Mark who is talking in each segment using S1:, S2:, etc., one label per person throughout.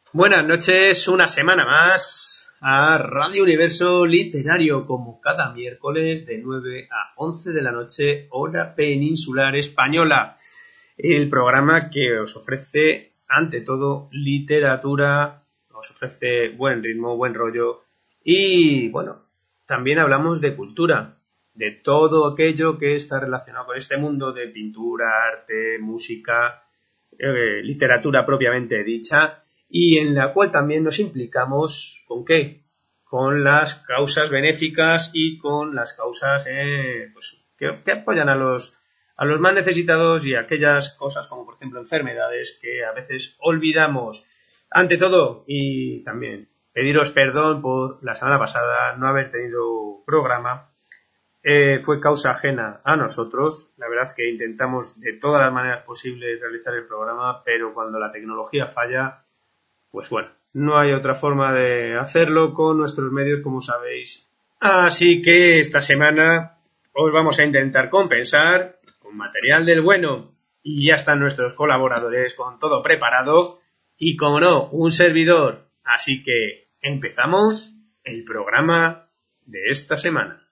S1: Buenas noches, una semana más a Radio Universo Literario, como cada miércoles de 9 a 11 de la noche, hora peninsular española. El programa que os ofrece, ante todo, literatura, os ofrece buen ritmo, buen rollo y, bueno, también hablamos de cultura, de todo aquello que está relacionado con este mundo de pintura, arte, música, literatura propiamente dicha, y en la cual también nos implicamos ¿con qué? Con las causas benéficas y con las causas pues, que apoyan a los más necesitados y aquellas cosas como por ejemplo enfermedades que a veces olvidamos. Ante todo, y también pediros perdón por la semana pasada no haber tenido programa. Fue causa ajena a nosotros. La verdad es que intentamos de todas las maneras posibles realizar el programa, pero cuando la tecnología falla, pues bueno, no hay otra forma de hacerlo con nuestros medios, como sabéis. Así que esta semana os vamos a intentar compensar con material del bueno. Y ya están nuestros colaboradores con todo preparado. Y como no, un servidor. Así que empezamos el programa de esta semana.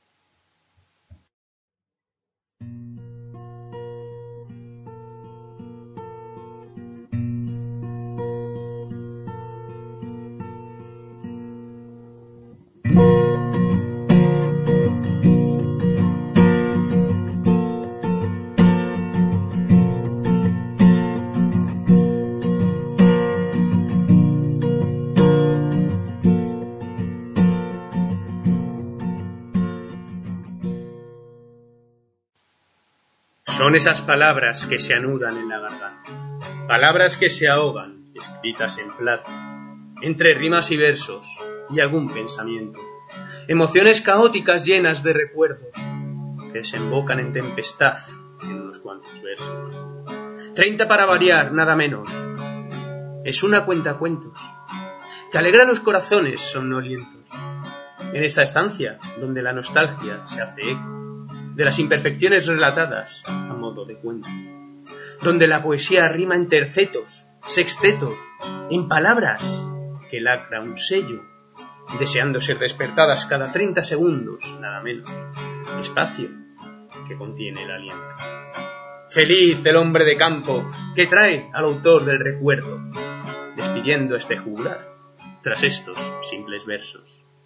S1: Son esas palabras que se anudan en la garganta, palabras que se ahogan, escritas en plata, entre rimas y versos y algún pensamiento, emociones caóticas llenas de recuerdos que desembocan en tempestad en unos cuantos versos. 30 para variar, nada menos. Es una cuentacuentos que alegra los corazones somnolientos. En esta estancia donde la nostalgia se hace eco de las imperfecciones relatadas a modo de cuento, donde la poesía rima en tercetos, sextetos, en palabras que lacra un sello, deseando ser despertadas cada 30 segundos, nada menos, espacio que contiene el aliento. Feliz el hombre de campo que trae al autor del recuerdo, despidiendo este juglar tras estos simples versos.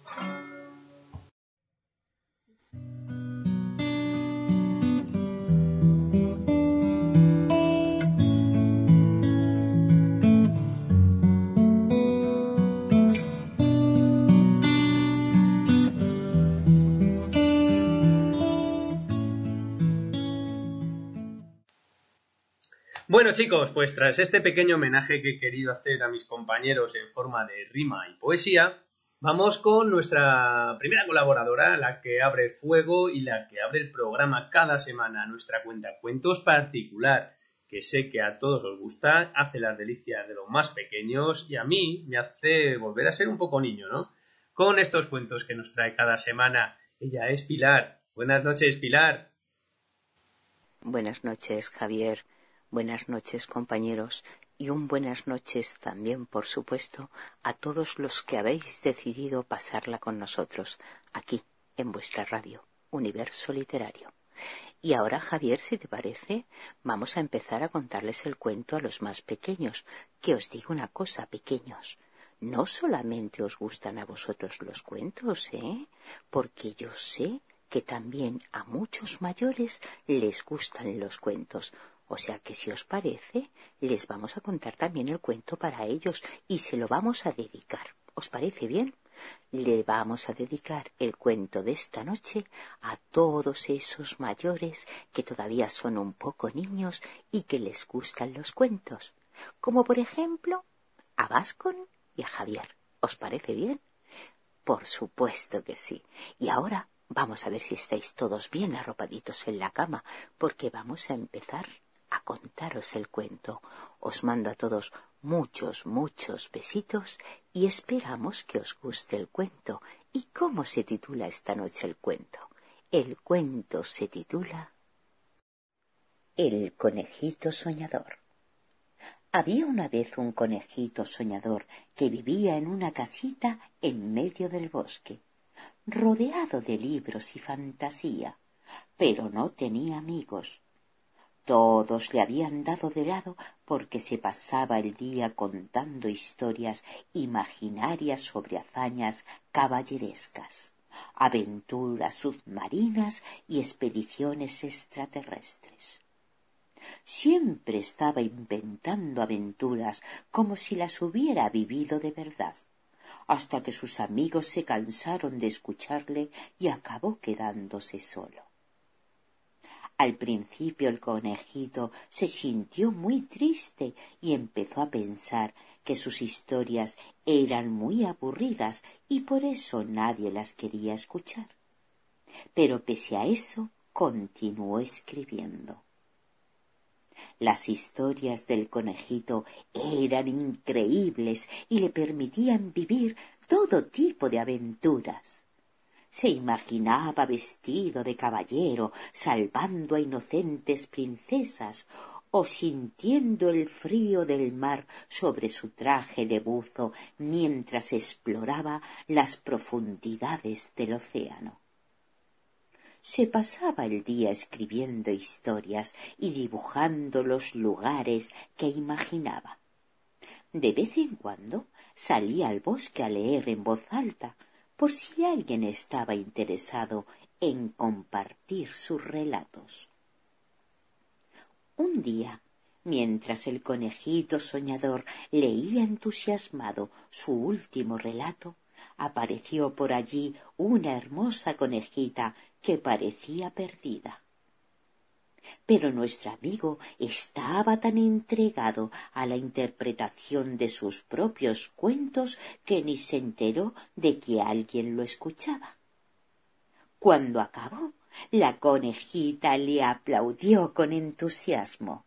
S1: Bueno chicos, pues tras este pequeño homenaje que he querido hacer a mis compañeros en forma de rima y poesía, vamos con nuestra primera colaboradora, la que abre el fuego y la que abre el programa cada semana, nuestra cuentacuentos particular, que sé que a todos os gusta, hace las delicias de los más pequeños y a mí me hace volver a ser un poco niño, ¿no? Con estos cuentos que nos trae cada semana. Ella es Pilar. Buenas noches, Pilar.
S2: Buenas noches, Javier. Buenas noches, compañeros. Y un buenas noches también, por supuesto, a todos los que habéis decidido pasarla con nosotros, aquí, en vuestra radio, Universo Literario. Y ahora, Javier, si te parece, vamos a empezar a contarles el cuento a los más pequeños. Que os digo una cosa, pequeños. No solamente os gustan a vosotros los cuentos, porque yo sé que también a muchos mayores les gustan los cuentos. O sea que si os parece, les vamos a contar también el cuento para ellos y se lo vamos a dedicar. ¿Os parece bien? Le vamos a dedicar el cuento de esta noche a todos esos mayores que todavía son un poco niños y que les gustan los cuentos. Como por ejemplo a Vascon y a Javier. ¿Os parece bien? Por supuesto que sí. Y ahora vamos a ver si estáis todos bien arropaditos en la cama, porque vamos a empezar a contaros el cuento. Os mando a todos muchos, muchos besitos y esperamos que os guste el cuento. ¿Y cómo se titula esta noche el cuento? El cuento se titula El conejito soñador. Había una vez un conejito soñador que vivía en una casita en medio del bosque, rodeado de libros y fantasía, pero no tenía amigos. Todos le habían dado de lado porque se pasaba el día contando historias imaginarias sobre hazañas caballerescas, aventuras submarinas y expediciones extraterrestres. Siempre estaba inventando aventuras como si las hubiera vivido de verdad, hasta que sus amigos se cansaron de escucharle y acabó quedándose solo. Al principio el conejito se sintió muy triste y empezó a pensar que sus historias eran muy aburridas y por eso nadie las quería escuchar. Pero pese a eso, continuó escribiendo. Las historias del conejito eran increíbles y le permitían vivir todo tipo de aventuras. Se imaginaba vestido de caballero, salvando a inocentes princesas, o sintiendo el frío del mar sobre su traje de buzo mientras exploraba las profundidades del océano. Se pasaba el día escribiendo historias y dibujando los lugares que imaginaba. De vez en cuando salía al bosque a leer en voz alta, por si alguien estaba interesado en compartir sus relatos. Un día, mientras el conejito soñador leía entusiasmado su último relato, apareció por allí una hermosa conejita que parecía perdida. Pero nuestro amigo estaba tan entregado a la interpretación de sus propios cuentos que ni se enteró de que alguien lo escuchaba. Cuando acabó, la conejita le aplaudió con entusiasmo.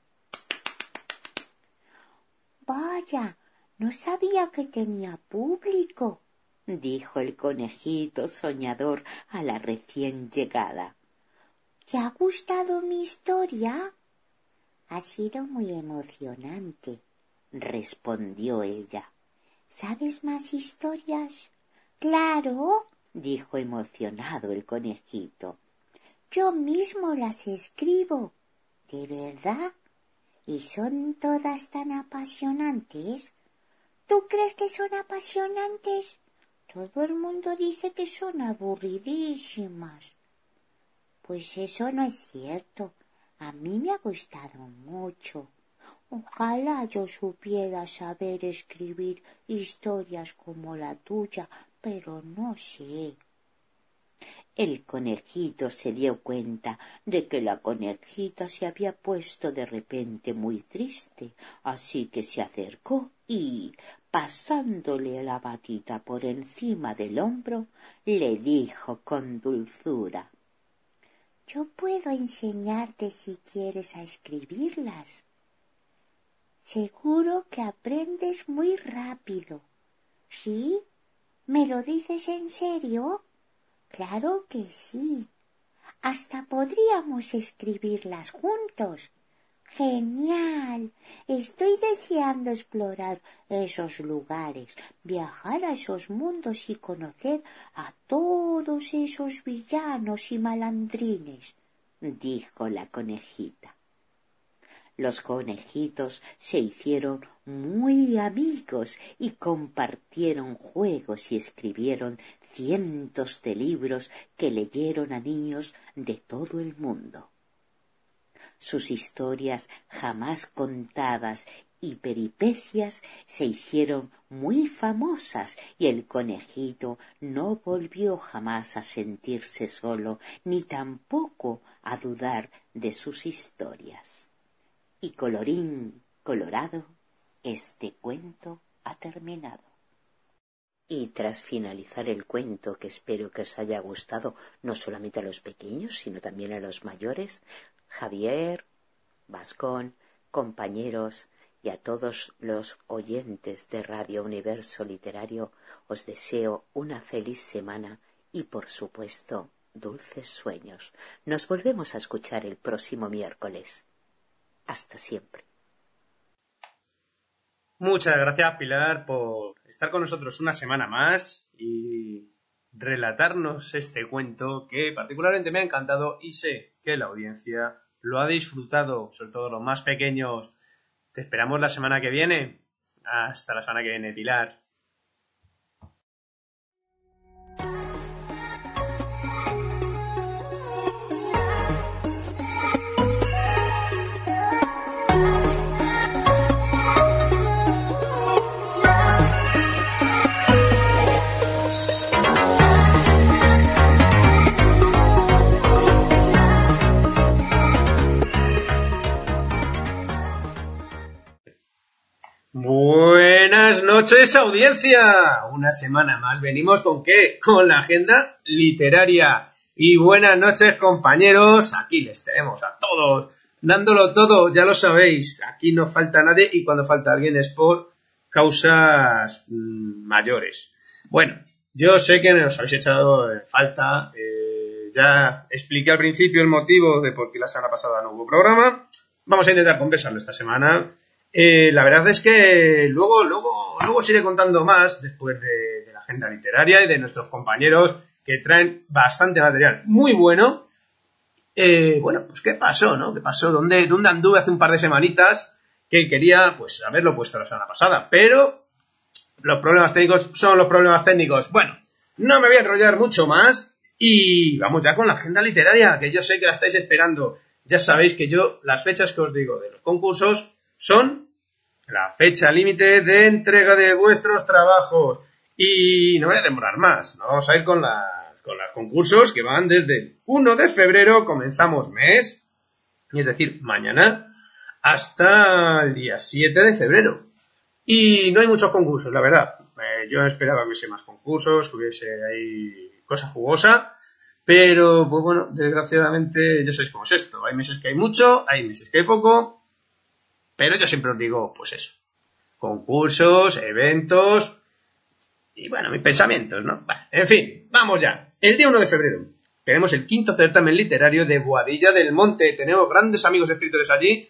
S2: «Vaya, no sabía que tenía público», dijo el conejito soñador a la recién llegada. «¿Te ha gustado mi historia?» «Ha sido muy emocionante», respondió ella. «¿Sabes más historias?» «Claro», dijo emocionado el conejito. «Yo mismo las escribo». «¿De verdad? ¿Y son todas tan apasionantes?» «¿Tú crees que son apasionantes? Todo el mundo dice que son aburridísimas». «Pues eso no es cierto. A mí me ha gustado mucho. Ojalá yo supiera saber escribir historias como la tuya, pero no sé». El conejito se dio cuenta de que la conejita se había puesto de repente muy triste, así que se acercó y, pasándole la patita por encima del hombro, le dijo con dulzura: «Yo puedo enseñarte si quieres a escribirlas. Seguro que aprendes muy rápido». «¿Sí? ¿Me lo dices en serio?» «Claro que sí. Hasta podríamos escribirlas juntos». «Genial. Estoy deseando explorar esos lugares, viajar a esos mundos y conocer a todos esos villanos y malandrines», dijo la conejita. Los conejitos se hicieron muy amigos y compartieron juegos y escribieron cientos de libros que leyeron a niños de todo el mundo. Sus historias jamás contadas y peripecias se hicieron muy famosas y el conejito no volvió jamás a sentirse solo ni tampoco a dudar de sus historias. Y colorín colorado, este cuento ha terminado. Y tras finalizar el cuento, que espero que os haya gustado no solamente a los pequeños, sino también a los mayores, Javier, Vascón, compañeros y a todos los oyentes de Radio Universo Literario, os deseo una feliz semana y, por supuesto, dulces sueños. Nos volvemos a escuchar el próximo miércoles. Hasta siempre.
S1: Muchas gracias, Pilar, por estar con nosotros una semana más y relatarnos este cuento que particularmente me ha encantado y sé que la audiencia lo ha disfrutado, sobre todo los más pequeños. Te esperamos la semana que viene. Hasta la semana que viene, Pilar. Buenas noches, audiencia. Una semana más venimos ¿con qué? Con la agenda literaria. Y buenas noches, compañeros. Aquí les tenemos a todos, dándolo todo, ya lo sabéis. Aquí no falta nadie y cuando falta alguien es por causas mayores. Bueno, yo sé que nos habéis echado en falta. Ya expliqué al principio el motivo de por qué la semana pasada no hubo programa. Vamos a intentar compensarlo esta semana. La verdad es que luego os iré contando más después de la agenda literaria y de nuestros compañeros que traen bastante material muy bueno. Bueno, pues ¿qué pasó, no? ¿Qué pasó? ¿Dónde anduve hace un par de semanitas que quería, pues, haberlo puesto la semana pasada? Pero los problemas técnicos son los problemas técnicos. Bueno, no me voy a enrollar mucho más y vamos ya con la agenda literaria, que yo sé que la estáis esperando. Ya sabéis que yo, las fechas que os digo de los concursos son la fecha límite de entrega de vuestros trabajos. Y no voy a demorar más. Nos vamos a ir con los concursos que van desde el 1 de febrero, comenzamos mes, y es decir, mañana, hasta el día 7 de febrero. Y no hay muchos concursos, la verdad. Yo esperaba que hubiese más concursos, que hubiese ahí cosa jugosa, pero pues bueno, desgraciadamente ya sabéis cómo es esto. Hay meses que hay mucho, hay meses que hay poco. Pero yo siempre os digo, pues eso, concursos, eventos y bueno, mis pensamientos, ¿no? Bueno, en fin, vamos ya. El día 1 de febrero tenemos el 5º certamen literario de Boadilla del Monte. Tenemos grandes amigos escritores allí.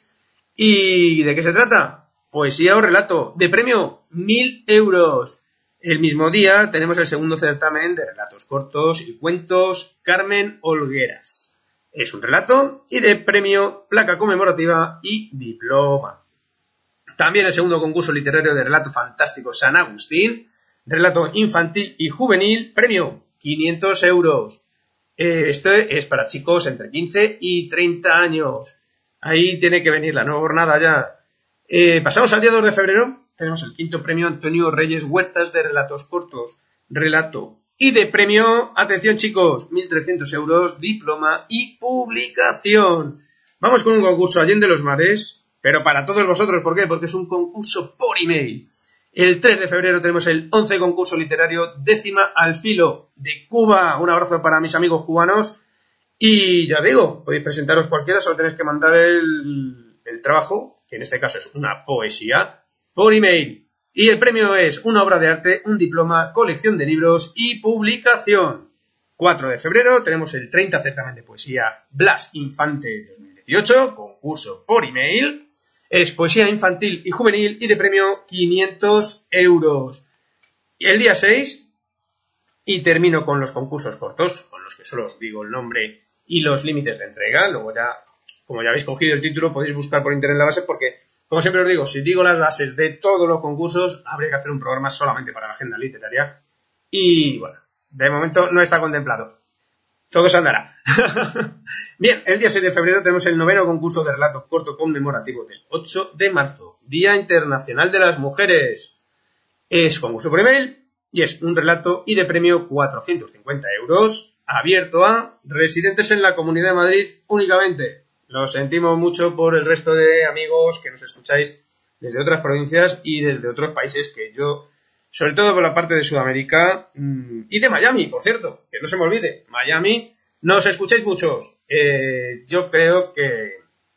S1: ¿Y de qué se trata? Poesía o relato. De premio, 1.000 euros. El mismo día tenemos el 2º certamen de relatos cortos y cuentos Carmen Olgueras. Es un relato y de premio, placa conmemorativa y diploma. También el 2º concurso literario de relato fantástico San Agustín, relato infantil y juvenil, premio 500 euros. Esto es para chicos entre 15 y 30 años. Ahí tiene que venir la nueva jornada ya. Pasamos al día 2 de febrero, tenemos el 5º premio Antonio Reyes Huertas de relatos cortos, relato. Y de premio, atención chicos, 1.300 euros, diploma y publicación. Vamos con un concurso Allende los Mares, pero para todos vosotros, ¿por qué? Porque es un concurso por email. El 3 de febrero tenemos el 11 concurso literario Décima al Filo de Cuba. Un abrazo para mis amigos cubanos. Y ya os digo, podéis presentaros cualquiera, solo tenéis que mandar el trabajo, que en este caso es una poesía, por email. Y el premio es una obra de arte, un diploma, colección de libros y publicación. 4 de febrero tenemos el 30 certamen de poesía Blas Infante 2018, concurso por email. Es poesía infantil y juvenil y de premio 500 euros. Y el día 6, y termino con los concursos cortos, con los que solo os digo el nombre y los límites de entrega. Luego ya, como ya habéis cogido el título, podéis buscar por internet la base porque, como siempre os digo, si digo las bases de todos los concursos, habría que hacer un programa solamente para la agenda literaria. Y bueno, de momento no está contemplado. Todo se andará. Bien, el día 6 de febrero tenemos el 9º concurso de relato corto conmemorativo del 8 de marzo, Día Internacional de las Mujeres. Es concurso por email y es un relato y de premio 450 euros, abierto a residentes en la Comunidad de Madrid únicamente. Lo sentimos mucho por el resto de amigos que nos escucháis desde otras provincias y desde otros países que yo, sobre todo por la parte de Sudamérica y de Miami, por cierto, que no se me olvide, Miami, nos escucháis muchos. Yo creo que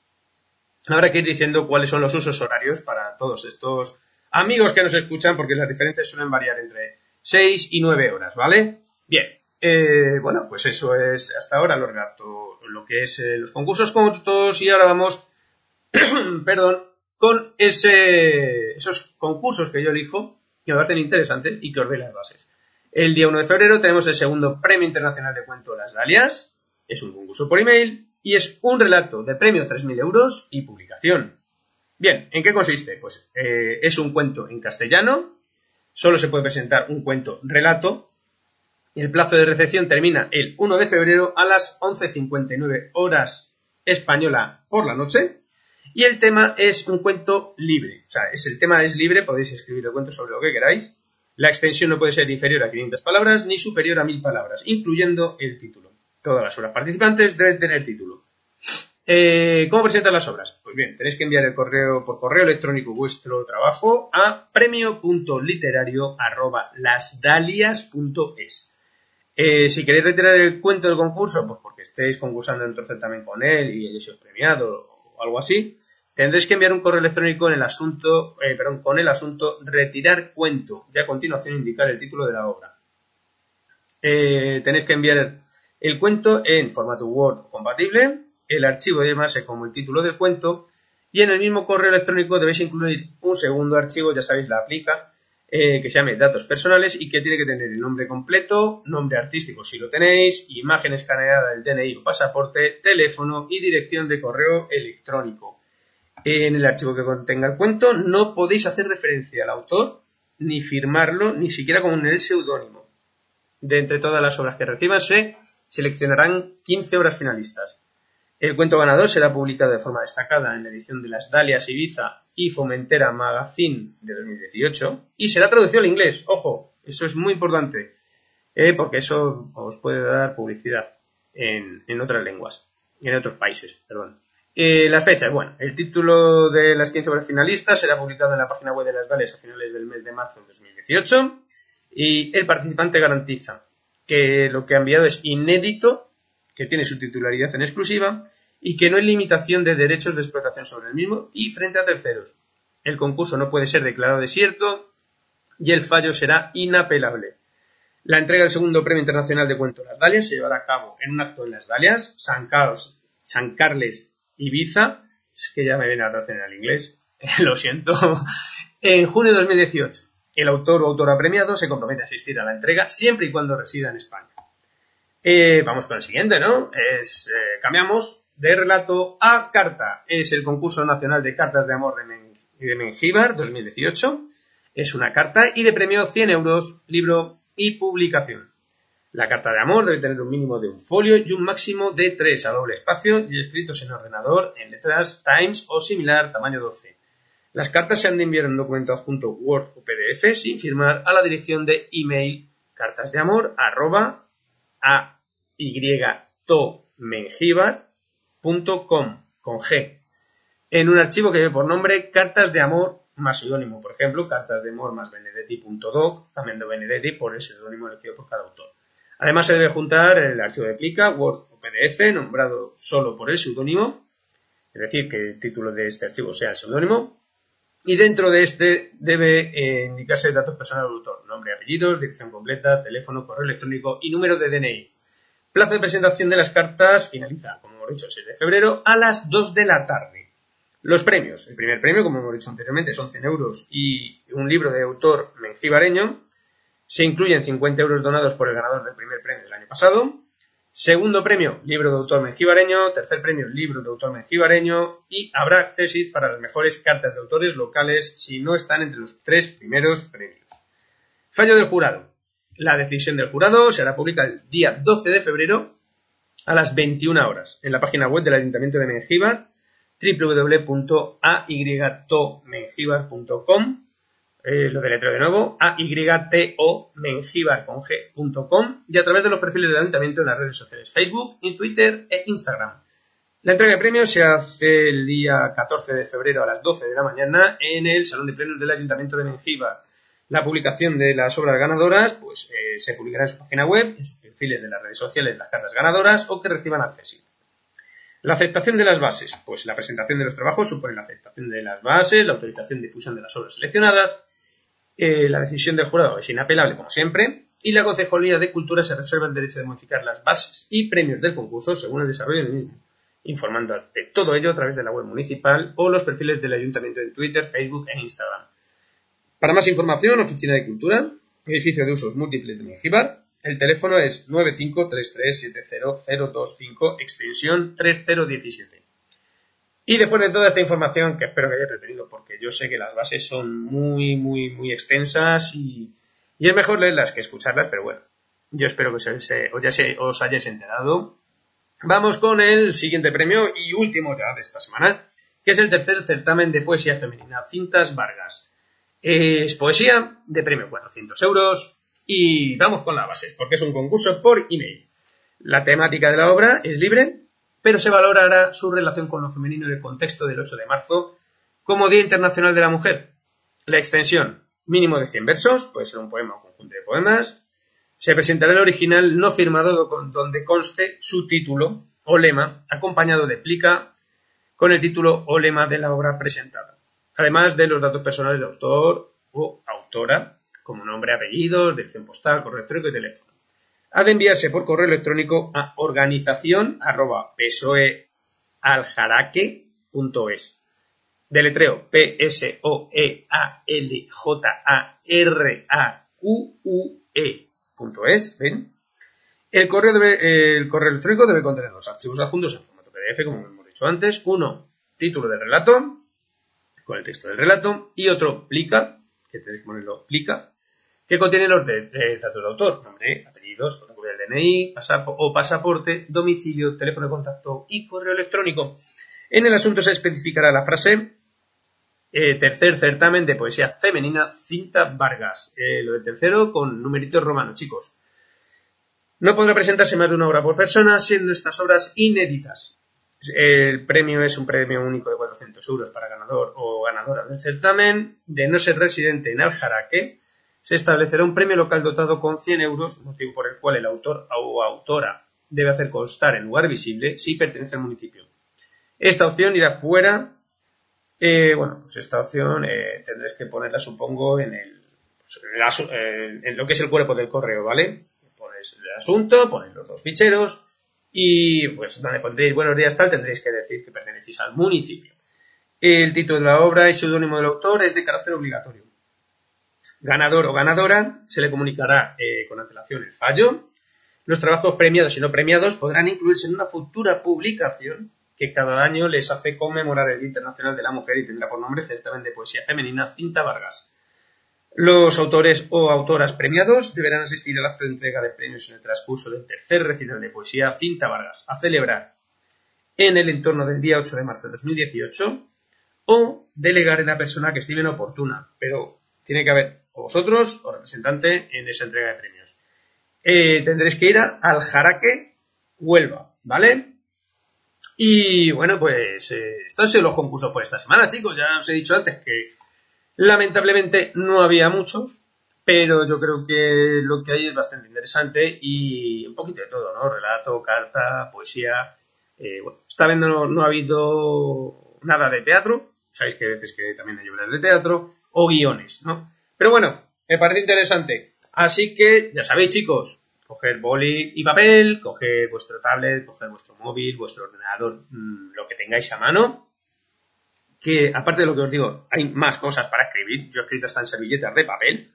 S1: habrá que ir diciendo cuáles son los usos horarios para todos estos amigos que nos escuchan, porque las diferencias suelen variar entre 6 y 9 horas, ¿vale? Bien, bueno, pues eso es hasta ahora lo que es los concursos cortos y ahora vamos, perdón, con esos concursos que yo elijo, que me parecen interesantes y que os doy las bases. El día 1 de febrero tenemos el segundo Premio Internacional de Cuento Las Dalias. Es un concurso por email y es un relato de premio 3.000 euros y publicación. Bien, ¿en qué consiste? Pues es un cuento en castellano. Solo se puede presentar un cuento relato. El plazo de recepción termina el 1 de febrero a las 11:59 horas española por la noche. Y el tema es un cuento libre. O sea, el tema es libre, podéis escribir el cuento sobre lo que queráis. La extensión no puede ser inferior a 500 palabras ni superior a 1.000 palabras, incluyendo el título. Todas las obras participantes deben tener título. ¿Cómo presentan las obras? Pues bien, tenéis que enviar por correo electrónico vuestro trabajo a premio.literario@lasdalias.es. Si queréis retirar el cuento del concurso, pues porque estéis concursando en otro certamen con él y hayáis sido premiado o algo así, tendréis que enviar un correo electrónico con el asunto retirar cuento y a continuación indicar el título de la obra. Tenéis que enviar el cuento en formato Word compatible, el archivo debe llamarse como el título del cuento y en el mismo correo electrónico debéis incluir un segundo archivo, ya sabéis, la aplica, que se llame datos personales y que tiene que tener el nombre completo, nombre artístico si lo tenéis, imagen escaneada del DNI o pasaporte, teléfono y dirección de correo electrónico. En el archivo que contenga el cuento no podéis hacer referencia al autor, ni firmarlo, ni siquiera con el seudónimo. De entre todas las obras que reciban se seleccionarán 15 obras finalistas. El cuento ganador será publicado de forma destacada en la edición de Las Dalias Ibiza y Fomentera Magazine de 2018 y será traducido al inglés. Ojo, eso es muy importante, porque eso os puede dar publicidad en otras lenguas, en otros países, perdón. Las fechas, bueno, el título de las 15 obras finalistas será publicado en la página web de Las Dalias a finales del mes de marzo de 2018 y el participante garantiza que lo que ha enviado es inédito, que tiene su titularidad en exclusiva y que no hay limitación de derechos de explotación sobre el mismo y frente a terceros. El concurso no puede ser declarado desierto y el fallo será inapelable. La entrega del segundo Premio Internacional de Cuento Las Dalias se llevará a cabo en un acto en Las Dalias, San Carles, Ibiza, es que ya me viene a traducir al inglés, lo siento, en junio de 2018. El autor o autora premiado se compromete a asistir a la entrega siempre y cuando resida en España. Vamos con el siguiente, ¿no? Cambiamos de relato a carta. Es el concurso nacional de cartas de amor de Mengíbar 2018. Es una carta y de premio 100 euros, libro y publicación. La carta de amor debe tener un mínimo de un folio y un máximo de 3 a doble espacio y escritos en ordenador en letras Times o similar tamaño 12. Las cartas se han de enviar en un documento adjunto Word o PDF sin firmar a la dirección de email cartasdeamor@aytomengibar.com con G en un archivo que lleve por nombre cartas de amor más seudónimo, por ejemplo, cartas de amor más benedetti.doc, cambiando Benedetti por el seudónimo elegido por cada autor. Además se debe juntar el archivo de plica, Word o PDF, nombrado solo por el seudónimo, es decir, que el título de este archivo sea el seudónimo, y dentro de este debe indicarse datos personales del autor, nombre, apellidos, dirección completa, teléfono, correo electrónico y número de DNI. Plazo de presentación de las cartas finaliza, como hemos dicho, el 6 de febrero a las 2 de la tarde. Los premios. El primer premio, como hemos dicho anteriormente, son 100 euros y un libro de autor mengibareño. Se incluyen 50 euros donados por el ganador del primer premio del año pasado. Segundo premio, libro de autor mengibareño. Tercer premio, libro de autor mengibareño. Y habrá accesis para las mejores cartas de autores locales si no están entre los 3 primeros premios. Fallo del jurado. La decisión del jurado será pública el día 12 de febrero a las 21 horas en la página web del Ayuntamiento de Mengíbar, www.aytomengibar.com. Lo deletreo de nuevo, aytomengibar.com y a través de los perfiles del Ayuntamiento en las redes sociales Facebook, Twitter e Instagram. La entrega de premios se hace el día 14 de febrero a las 12 de la mañana en el Salón de Plenos del Ayuntamiento de Mengíbar. La publicación de las obras ganadoras se publicará en su página web, en sus perfiles de las redes sociales, las cartas ganadoras o que reciban acceso. La aceptación de las bases. Pues la presentación de los trabajos supone la aceptación de las bases, la autorización de difusión de las obras seleccionadas. La decisión del jurado es inapelable, como siempre, y la Concejalía de Cultura se reserva el derecho de modificar las bases y premios del concurso según el desarrollo del mismo, informando de todo ello a través de la web municipal o los perfiles del Ayuntamiento en Twitter, Facebook e Instagram. Para más información, Oficina de Cultura, edificio de usos múltiples de Mengíbar. El teléfono es 953370025, extensión 3017. Y después de toda esta información, que espero que hayáis retenido, porque yo sé que las bases son muy extensas y es mejor leerlas que escucharlas, pero bueno, yo espero que os hayáis enterado. Vamos con el siguiente premio y último ya de esta semana, que es el tercer certamen de poesía femenina, Cintas Vargas. Es poesía de premio 400 euros y vamos con las bases, porque es un concurso por email. La temática de la obra es libre, pero se valorará su relación con lo femenino en el contexto del 8 de marzo como Día Internacional de la Mujer. La extensión, mínimo de 100 versos, puede ser un poema o conjunto de poemas. Se presentará el original no firmado donde conste su título o lema, acompañado de plica con el título o lema de la obra presentada, además de los datos personales del autor o autora, como nombre, apellidos, dirección postal, correo electrónico y teléfono. Ha de enviarse por correo electrónico a organización@psoealjaraque.es. Deletreo PSOEALJRAQUE.es. ¿Ven? El correo electrónico debe contener los archivos adjuntos en formato PDF, como hemos dicho antes. Uno, título del relato, con el texto del relato, y otro, plica, que tenéis que ponerlo plica, que contiene los datos del autor, nombre, apellidos, fotocopia del DNI, pasaporte, domicilio, teléfono de contacto y correo electrónico. En el asunto se especificará la frase tercer certamen de poesía femenina Cintas Vargas. Lo del tercero con numeritos romanos, chicos. No podrá presentarse más de una obra por persona, siendo estas obras inéditas. El premio es un premio único de 400 euros para ganador o ganadora del certamen. De no ser residente en Aljaraque, se establecerá un premio local dotado con 100 euros, motivo por el cual el autor o autora debe hacer constar en lugar visible si pertenece al municipio. Esta opción irá fuera. Esta opción tendréis que ponerla, supongo, en lo que es el cuerpo del correo, ¿vale? Ponéis el asunto, ponéis los dos ficheros y pues donde pondréis buenos días tal, tendréis que decir que pertenecéis al municipio. El título de la obra y seudónimo del autor es de carácter obligatorio. Ganador o ganadora se le comunicará con antelación el fallo. Los trabajos premiados y no premiados podrán incluirse en una futura publicación que cada año les hace conmemorar el Día Internacional de la Mujer y tendrá por nombre Certamen de Poesía Femenina Cintas Vargas. Los autores o autoras premiados deberán asistir al acto de entrega de premios en el transcurso del tercer recital de poesía Cintas Vargas, a celebrar en el entorno del día 8 de marzo de 2018, o delegar en la persona que estime oportuna, pero tiene que haber o vosotros o representante en esa entrega de premios. Tendréis que ir a Aljaraque, Huelva, ¿vale? Y bueno, pues estos han sido los concursos por esta semana, chicos. Ya os he dicho antes que lamentablemente no había muchos, pero yo creo que lo que hay es bastante interesante y un poquito de todo, ¿no? Relato, carta, poesía. Esta vez no ha habido nada de teatro. Sabéis que hay veces que también hay obras de teatro o guiones, ¿no? Pero bueno, me parece interesante. Así que ya sabéis, chicos, coger boli y papel, coger vuestro tablet, coger vuestro móvil, vuestro ordenador, lo que tengáis a mano. Que aparte de lo que os digo, hay más cosas para escribir. Yo he escrito hasta en servilletas de papel.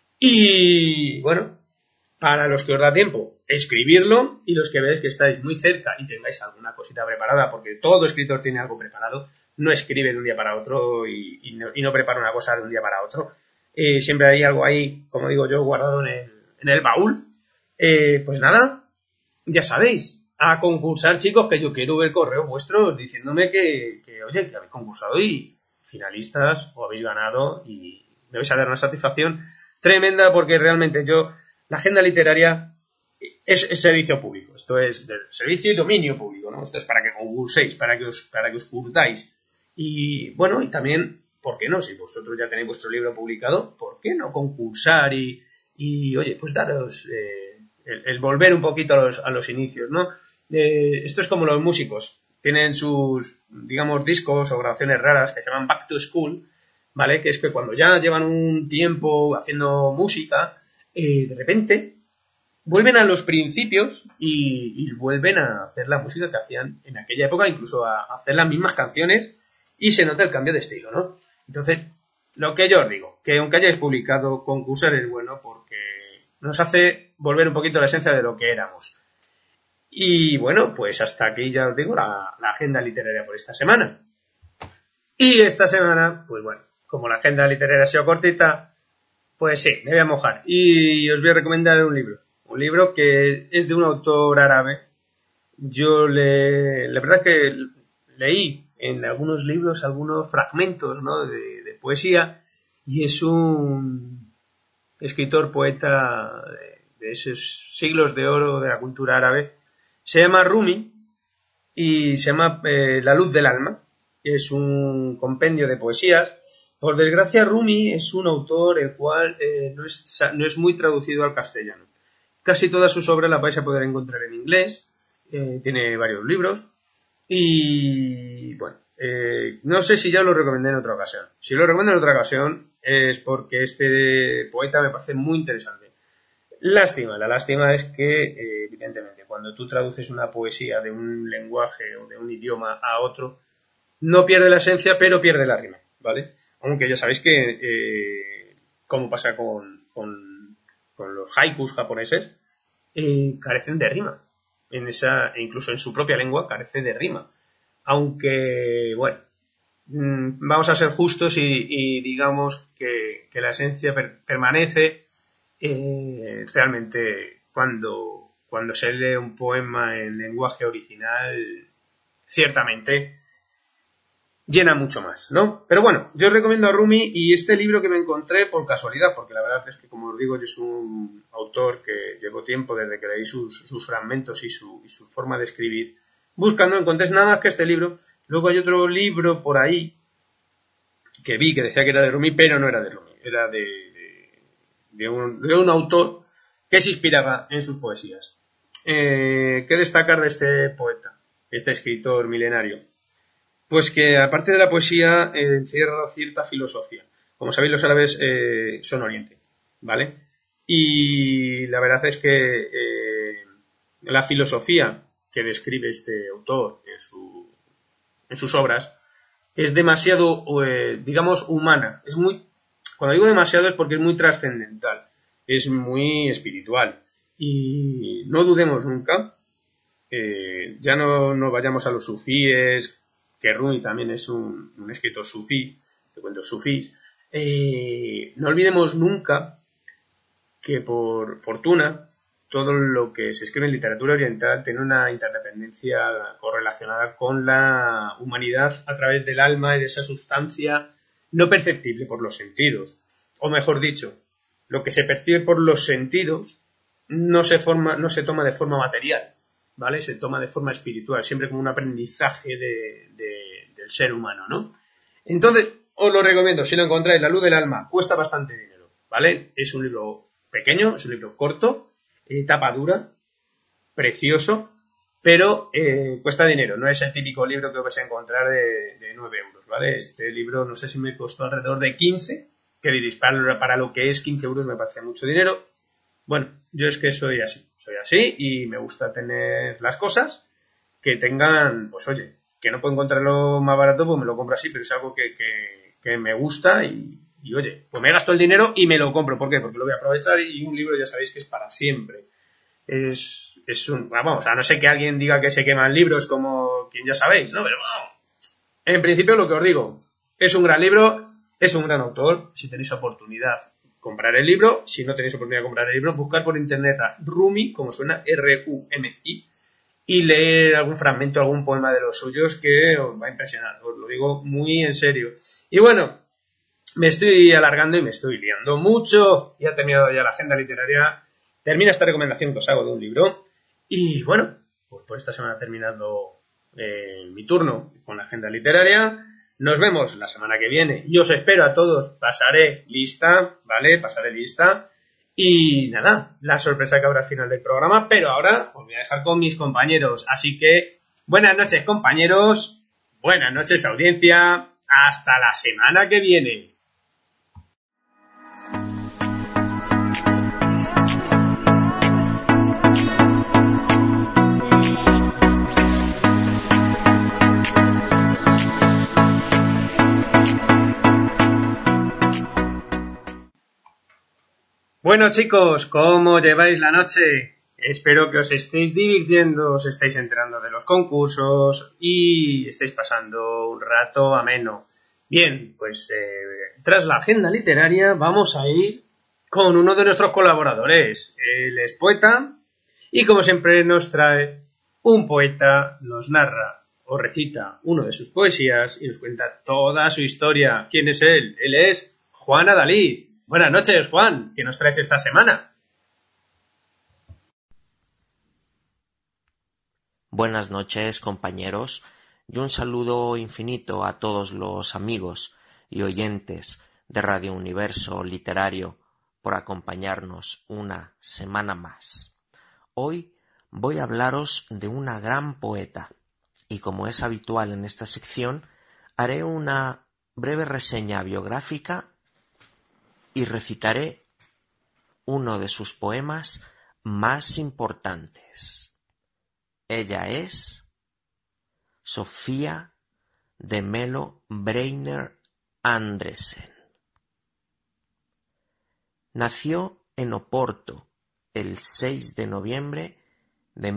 S1: Y bueno, para los que os da tiempo, escribirlo, y los que veáis que estáis muy cerca y tengáis alguna cosita preparada, porque todo escritor tiene algo preparado, no escribe de un día para otro y no prepara una cosa de un día para otro. Siempre hay algo ahí, como digo yo, guardado en el baúl. Pues nada, ya sabéis, a concursar, chicos, que yo quiero ver correo vuestro diciéndome que oye, que habéis concursado y finalistas o habéis ganado y me vais a dar una satisfacción tremenda, porque realmente la agenda literaria es servicio público. Esto es de servicio y dominio público, ¿no? Esto es para que concurséis, para que os curtáis. Y bueno, y también, ¿por qué no? Si vosotros ya tenéis vuestro libro publicado, ¿por qué no concursar y oye, pues daros el volver un poquito a los inicios, ¿no? Esto es como los músicos. Tienen sus, digamos, discos o grabaciones raras que se llaman Back to School, ¿vale? Que es que cuando ya llevan un tiempo haciendo música, de repente vuelven a los principios y vuelven a hacer la música que hacían en aquella época, incluso a hacer las mismas canciones, y se nota el cambio de estilo, ¿no? Entonces, lo que yo os digo, que aunque hayáis publicado Concursar es bueno porque nos hace volver un poquito a la esencia de lo que éramos. Y bueno, pues hasta aquí ya os digo la agenda literaria por esta semana. Y esta semana, pues bueno, como la agenda literaria ha sido cortita, pues sí, me voy a mojar. Y os voy a recomendar un libro. Un libro que es de un autor árabe. La verdad que leí en algunos libros algunos fragmentos, ¿no?, de poesía, y es un escritor, poeta de esos siglos de oro de la cultura árabe. Se llama Rumi y se llama La luz del alma. Es un compendio de poesías. Por desgracia, Rumi es un autor el cual no es muy traducido al castellano. Casi todas sus obras las vais a poder encontrar en inglés. Tiene varios libros. Y bueno, no sé si ya lo recomendé en otra ocasión. Si lo recomiendo en otra ocasión es porque este poeta me parece muy interesante. La lástima es que, evidentemente, cuando tú traduces una poesía de un lenguaje o de un idioma a otro, no pierde la esencia, pero pierde la rima, ¿vale? Aunque ya sabéis que, como pasa con los haikus japoneses, carecen de rima. Incluso en su propia lengua carece de rima. Aunque, bueno, vamos a ser justos y digamos que la esencia permanece realmente cuando se lee un poema en lenguaje original, ciertamente llena mucho más, ¿no? Pero bueno, yo os recomiendo a Rumi y este libro que me encontré por casualidad, porque la verdad es que, como os digo, yo soy un autor que llevo tiempo desde que leí sus fragmentos y su forma de escribir, buscando, no encontré nada más que este libro. Luego hay otro libro por ahí que vi que decía que era de Rumi, pero no era de Rumi, era de un autor que se inspiraba en sus poesías. ¿Qué destacar de este poeta, este escritor milenario? Pues que aparte de la poesía encierra cierta filosofía. Como sabéis, los árabes son Oriente, ¿vale? Y la verdad es que la filosofía que describe este autor en sus obras es demasiado, digamos, humana. Cuando digo demasiado es porque es muy trascendental, es muy espiritual. Y no dudemos nunca, ya no vayamos a los sufíes, que Rumi también es un escritor sufí, de cuentos sufís. No olvidemos nunca que, por fortuna, todo lo que se escribe en literatura oriental tiene una interdependencia correlacionada con la humanidad a través del alma y de esa sustancia no perceptible por los sentidos. O mejor dicho, lo que se percibe por los sentidos no se toma de forma material, ¿vale? Se toma de forma espiritual, siempre como un aprendizaje del ser humano, ¿no? Entonces, os lo recomiendo, si lo encontráis, La luz del alma, cuesta bastante dinero, ¿vale? Es un libro pequeño, es un libro corto, tapa dura, precioso, pero cuesta dinero, no es el típico libro que vais a encontrar de 9 euros, ¿vale? Este libro no sé si me costó alrededor de 15, que diréis, para lo que es 15 euros me parece mucho dinero. Bueno, yo es que soy así y me gusta tener las cosas que tengan, pues oye, que no puedo encontrarlo más barato, pues me lo compro así, pero es algo que me gusta y oye, pues me gasto el dinero y me lo compro. ¿Por qué? Porque lo voy a aprovechar y un libro ya sabéis que es para siempre. Vamos, a no ser que alguien diga que se queman libros como quien ya sabéis, ¿no? Pero bueno, en principio lo que os digo, es un gran libro, es un gran autor. Si tenéis oportunidad, comprar el libro. Si no tenéis oportunidad de comprar el libro, buscar por internet a Rumi, como suena, R-U-M-I, y leer algún fragmento, algún poema de los suyos que os va a impresionar. Os lo digo muy en serio. Y bueno, me estoy alargando y me estoy liando mucho. Ya he terminado ya la agenda literaria. Termina esta recomendación que os hago de un libro. Y bueno, pues por esta semana terminando mi turno con la agenda literaria. Nos vemos la semana que viene. Y os espero a todos. Pasaré lista, ¿vale? Pasaré lista. Y nada, la sorpresa que habrá al final del programa. Pero ahora os voy a dejar con mis compañeros. Así que, buenas noches, compañeros. Buenas noches, audiencia. Hasta la semana que viene. Bueno, chicos, ¿cómo lleváis la noche? Espero que os estéis divirtiendo, os estéis enterando de los concursos y estéis pasando un rato ameno. Bien, pues tras la agenda literaria vamos a ir con uno de nuestros colaboradores. Él es poeta y como siempre nos trae un poeta, nos narra o recita uno de sus poesías y nos cuenta toda su historia. ¿Quién es él? Él es Juan Adalid. Buenas noches, Juan. ¿Qué nos traes esta semana?
S3: Buenas noches, compañeros, y un saludo infinito a todos los amigos y oyentes de Radio Universo Literario por acompañarnos una semana más. Hoy voy a hablaros de una gran poeta, y como es habitual en esta sección, haré una breve reseña biográfica y recitaré uno de sus poemas más importantes. Ella es Sofía de Mello Breiner Andresen. Nació en Oporto el 6 de noviembre de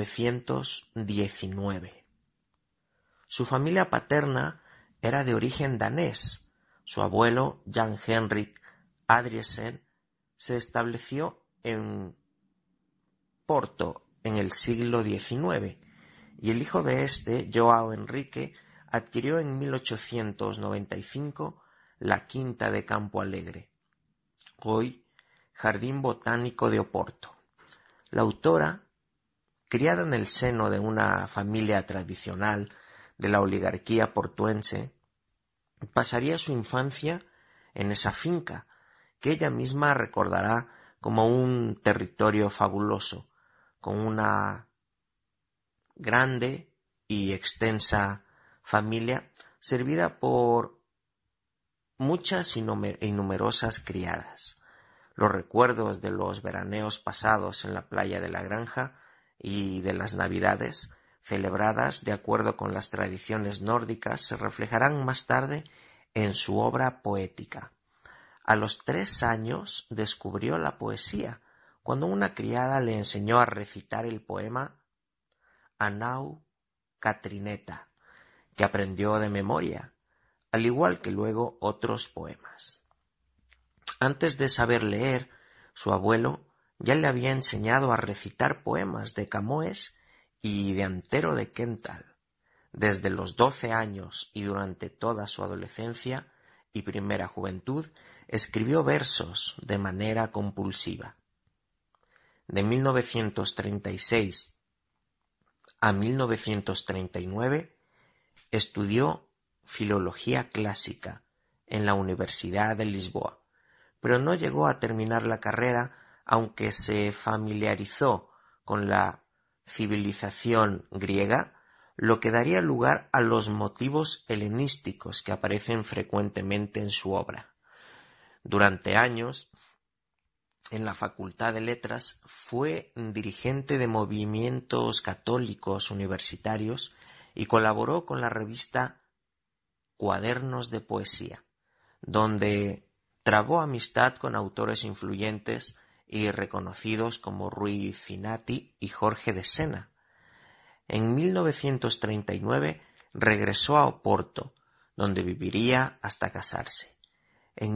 S3: 1919. Su familia paterna era de origen danés. Su abuelo, Jan Henrik Andresen, se estableció en Porto en el siglo XIX, y el hijo de este, João Henrique, adquirió en 1895 la quinta de Campo Alegre, hoy Jardín Botánico de Oporto. La autora, criada en el seno de una familia tradicional de la oligarquía portuense, pasaría su infancia en esa finca, que ella misma recordará como un territorio fabuloso, con una grande y extensa familia servida por muchas y numerosas criadas. Los recuerdos de los veraneos pasados en la playa de la granja y de las navidades, celebradas de acuerdo con las tradiciones nórdicas, se reflejarán más tarde en su obra poética. A los 3 años descubrió la poesía, cuando una criada le enseñó a recitar el poema Anau Catrineta, que aprendió de memoria, al igual que luego otros poemas. Antes de saber leer, su abuelo ya le había enseñado a recitar poemas de Camões y de Antero de Quental. Desde los 12 años y durante toda su adolescencia y primera juventud, escribió versos de manera compulsiva. De 1936 a 1939 estudió filología clásica en la Universidad de Lisboa, pero no llegó a terminar la carrera, aunque se familiarizó con la civilización griega, lo que daría lugar a los motivos helenísticos que aparecen frecuentemente en su obra. Durante años, en la Facultad de Letras, fue dirigente de movimientos católicos universitarios y colaboró con la revista Cuadernos de Poesía, donde trabó amistad con autores influyentes y reconocidos como Rui Finati y Jorge de Sena. En 1939 regresó a Oporto, donde viviría hasta casarse. En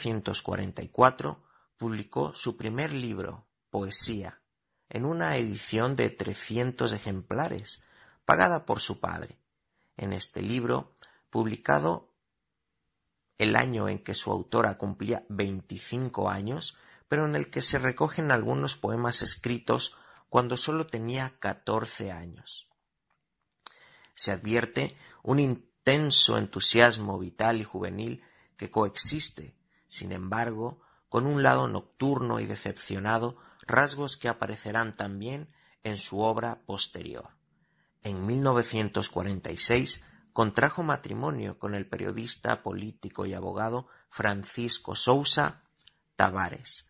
S3: 1944 publicó su primer libro, Poesía, en una edición de 300 ejemplares, pagada por su padre. En este libro, publicado el año en que su autora cumplía 25 años, pero en el que se recogen algunos poemas escritos cuando solo tenía 14 años. Se advierte un intenso entusiasmo vital y juvenil que coexiste, sin embargo, con un lado nocturno y decepcionado, rasgos que aparecerán también en su obra posterior. En 1946 contrajo matrimonio con el periodista, político y abogado Francisco Sousa Tavares,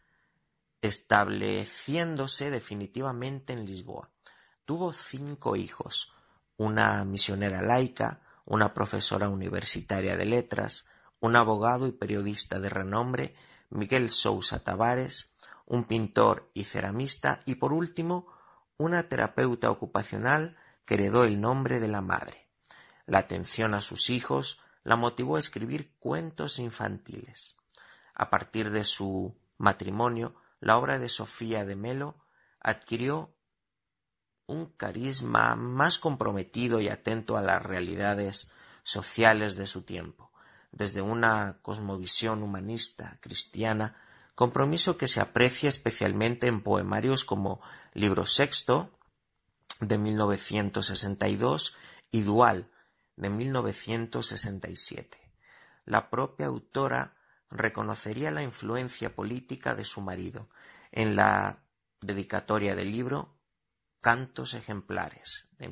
S3: estableciéndose definitivamente en Lisboa. Tuvo 5 hijos, una misionera laica, una profesora universitaria de letras, un abogado y periodista de renombre, Miguel Sousa Tavares, un pintor y ceramista, y por último, una terapeuta ocupacional que heredó el nombre de la madre. La atención a sus hijos la motivó a escribir cuentos infantiles. A partir de su matrimonio, la obra de Sofía de Melo adquirió un carisma más comprometido y atento a las realidades sociales de su tiempo, desde una cosmovisión humanista cristiana, compromiso que se aprecia especialmente en poemarios como Libro Sexto, de 1962, y Dual, de 1967. La propia autora reconocería la influencia política de su marido en la dedicatoria del libro Cantos ejemplares, de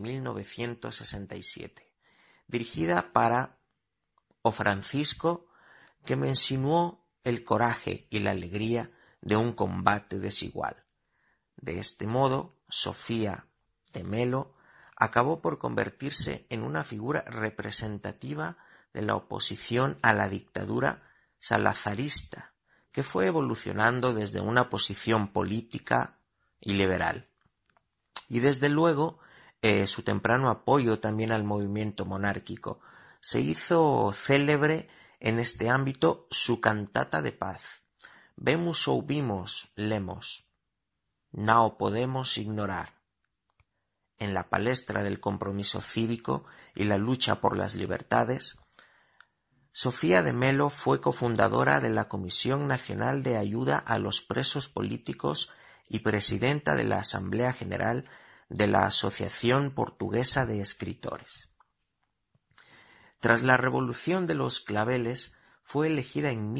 S3: 1967, dirigida para O Francisco, que me insinuó el coraje y la alegría de un combate desigual. De este modo, Sofía de Melo acabó por convertirse en una figura representativa de la oposición a la dictadura salazarista, que fue evolucionando desde una posición política y liberal. Y desde luego, su temprano apoyo también al movimiento monárquico. Se hizo célebre en este ámbito su cantata de paz. Vemus ou vimos, lemos, no podemos ignorar. En la palestra del compromiso cívico y la lucha por las libertades, Sofía de Melo fue cofundadora de la Comisión Nacional de Ayuda a los Presos Políticos y presidenta de la Asamblea General de la Asociación Portuguesa de Escritores. Tras la Revolución de los Claveles, fue elegida en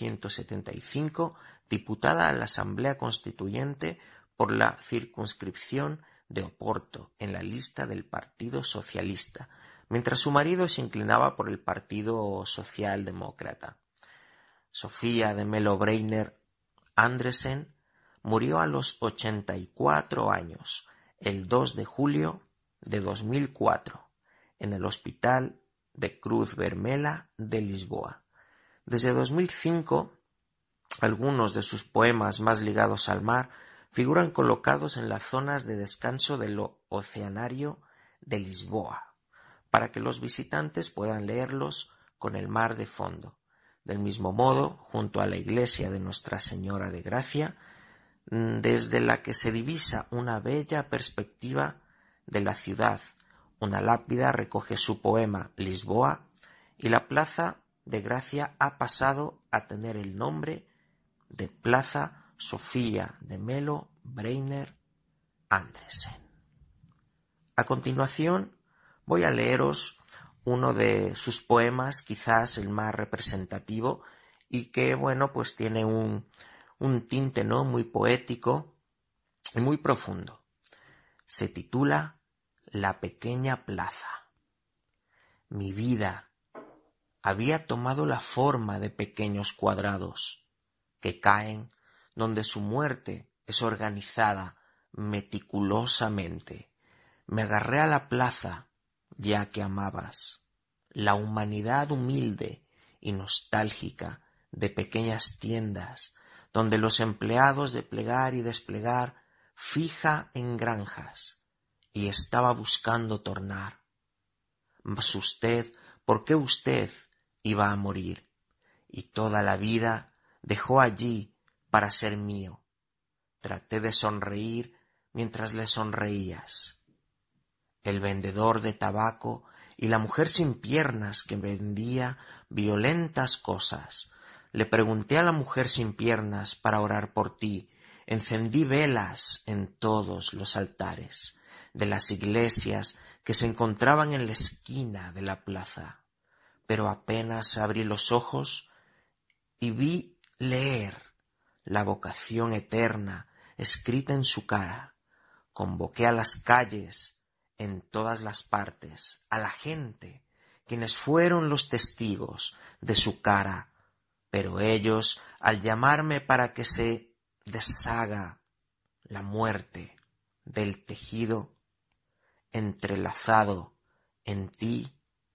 S3: 1975 diputada a la Asamblea Constituyente por la circunscripción de Oporto en la lista del Partido Socialista, mientras su marido se inclinaba por el Partido Socialdemócrata. Sofía de Melo Breiner Andresen murió a los 84 años, el 2 de julio de 2004, en el Hospital de Cruz Vermela de Lisboa. Desde 2005, algunos de sus poemas más ligados al mar figuran colocados en las zonas de descanso del Oceanario de Lisboa, para que los visitantes puedan leerlos con el mar de fondo. Del mismo modo, junto a la iglesia de Nuestra Señora de Gracia, desde la que se divisa una bella perspectiva de la ciudad, una lápida recoge su poema Lisboa, y la Plaza de Gracia ha pasado a tener el nombre de Plaza Sofía de Melo Breiner Andresen. A continuación voy a leeros uno de sus poemas, quizás el más representativo, y que, pues tiene un tinte, ¿no?, muy poético y muy profundo. Se titula La pequeña plaza. Mi vida había tomado la forma de pequeños cuadrados que caen donde su muerte es organizada meticulosamente. Me agarré a la plaza ya que amabas, la humanidad humilde y nostálgica de pequeñas tiendas donde los empleados de plegar y desplegar fija en granjas, y estaba buscando tornar. Mas usted, ¿por qué usted iba a morir? Y toda la vida dejó allí para ser mío. Traté de sonreír mientras le sonreías. El vendedor de tabaco y la mujer sin piernas que vendía violentas cosas. Le pregunté a la mujer sin piernas para orar por ti. Encendí velas en todos los altares de las iglesias que se encontraban en la esquina de la plaza. Pero apenas abrí los ojos y vi leer la vocación eterna escrita en su cara. Convoqué a las calles en todas las partes, a la gente, quienes fueron los testigos de su cara, pero ellos, al llamarme para que se deshaga la muerte del tejido entrelazado en ti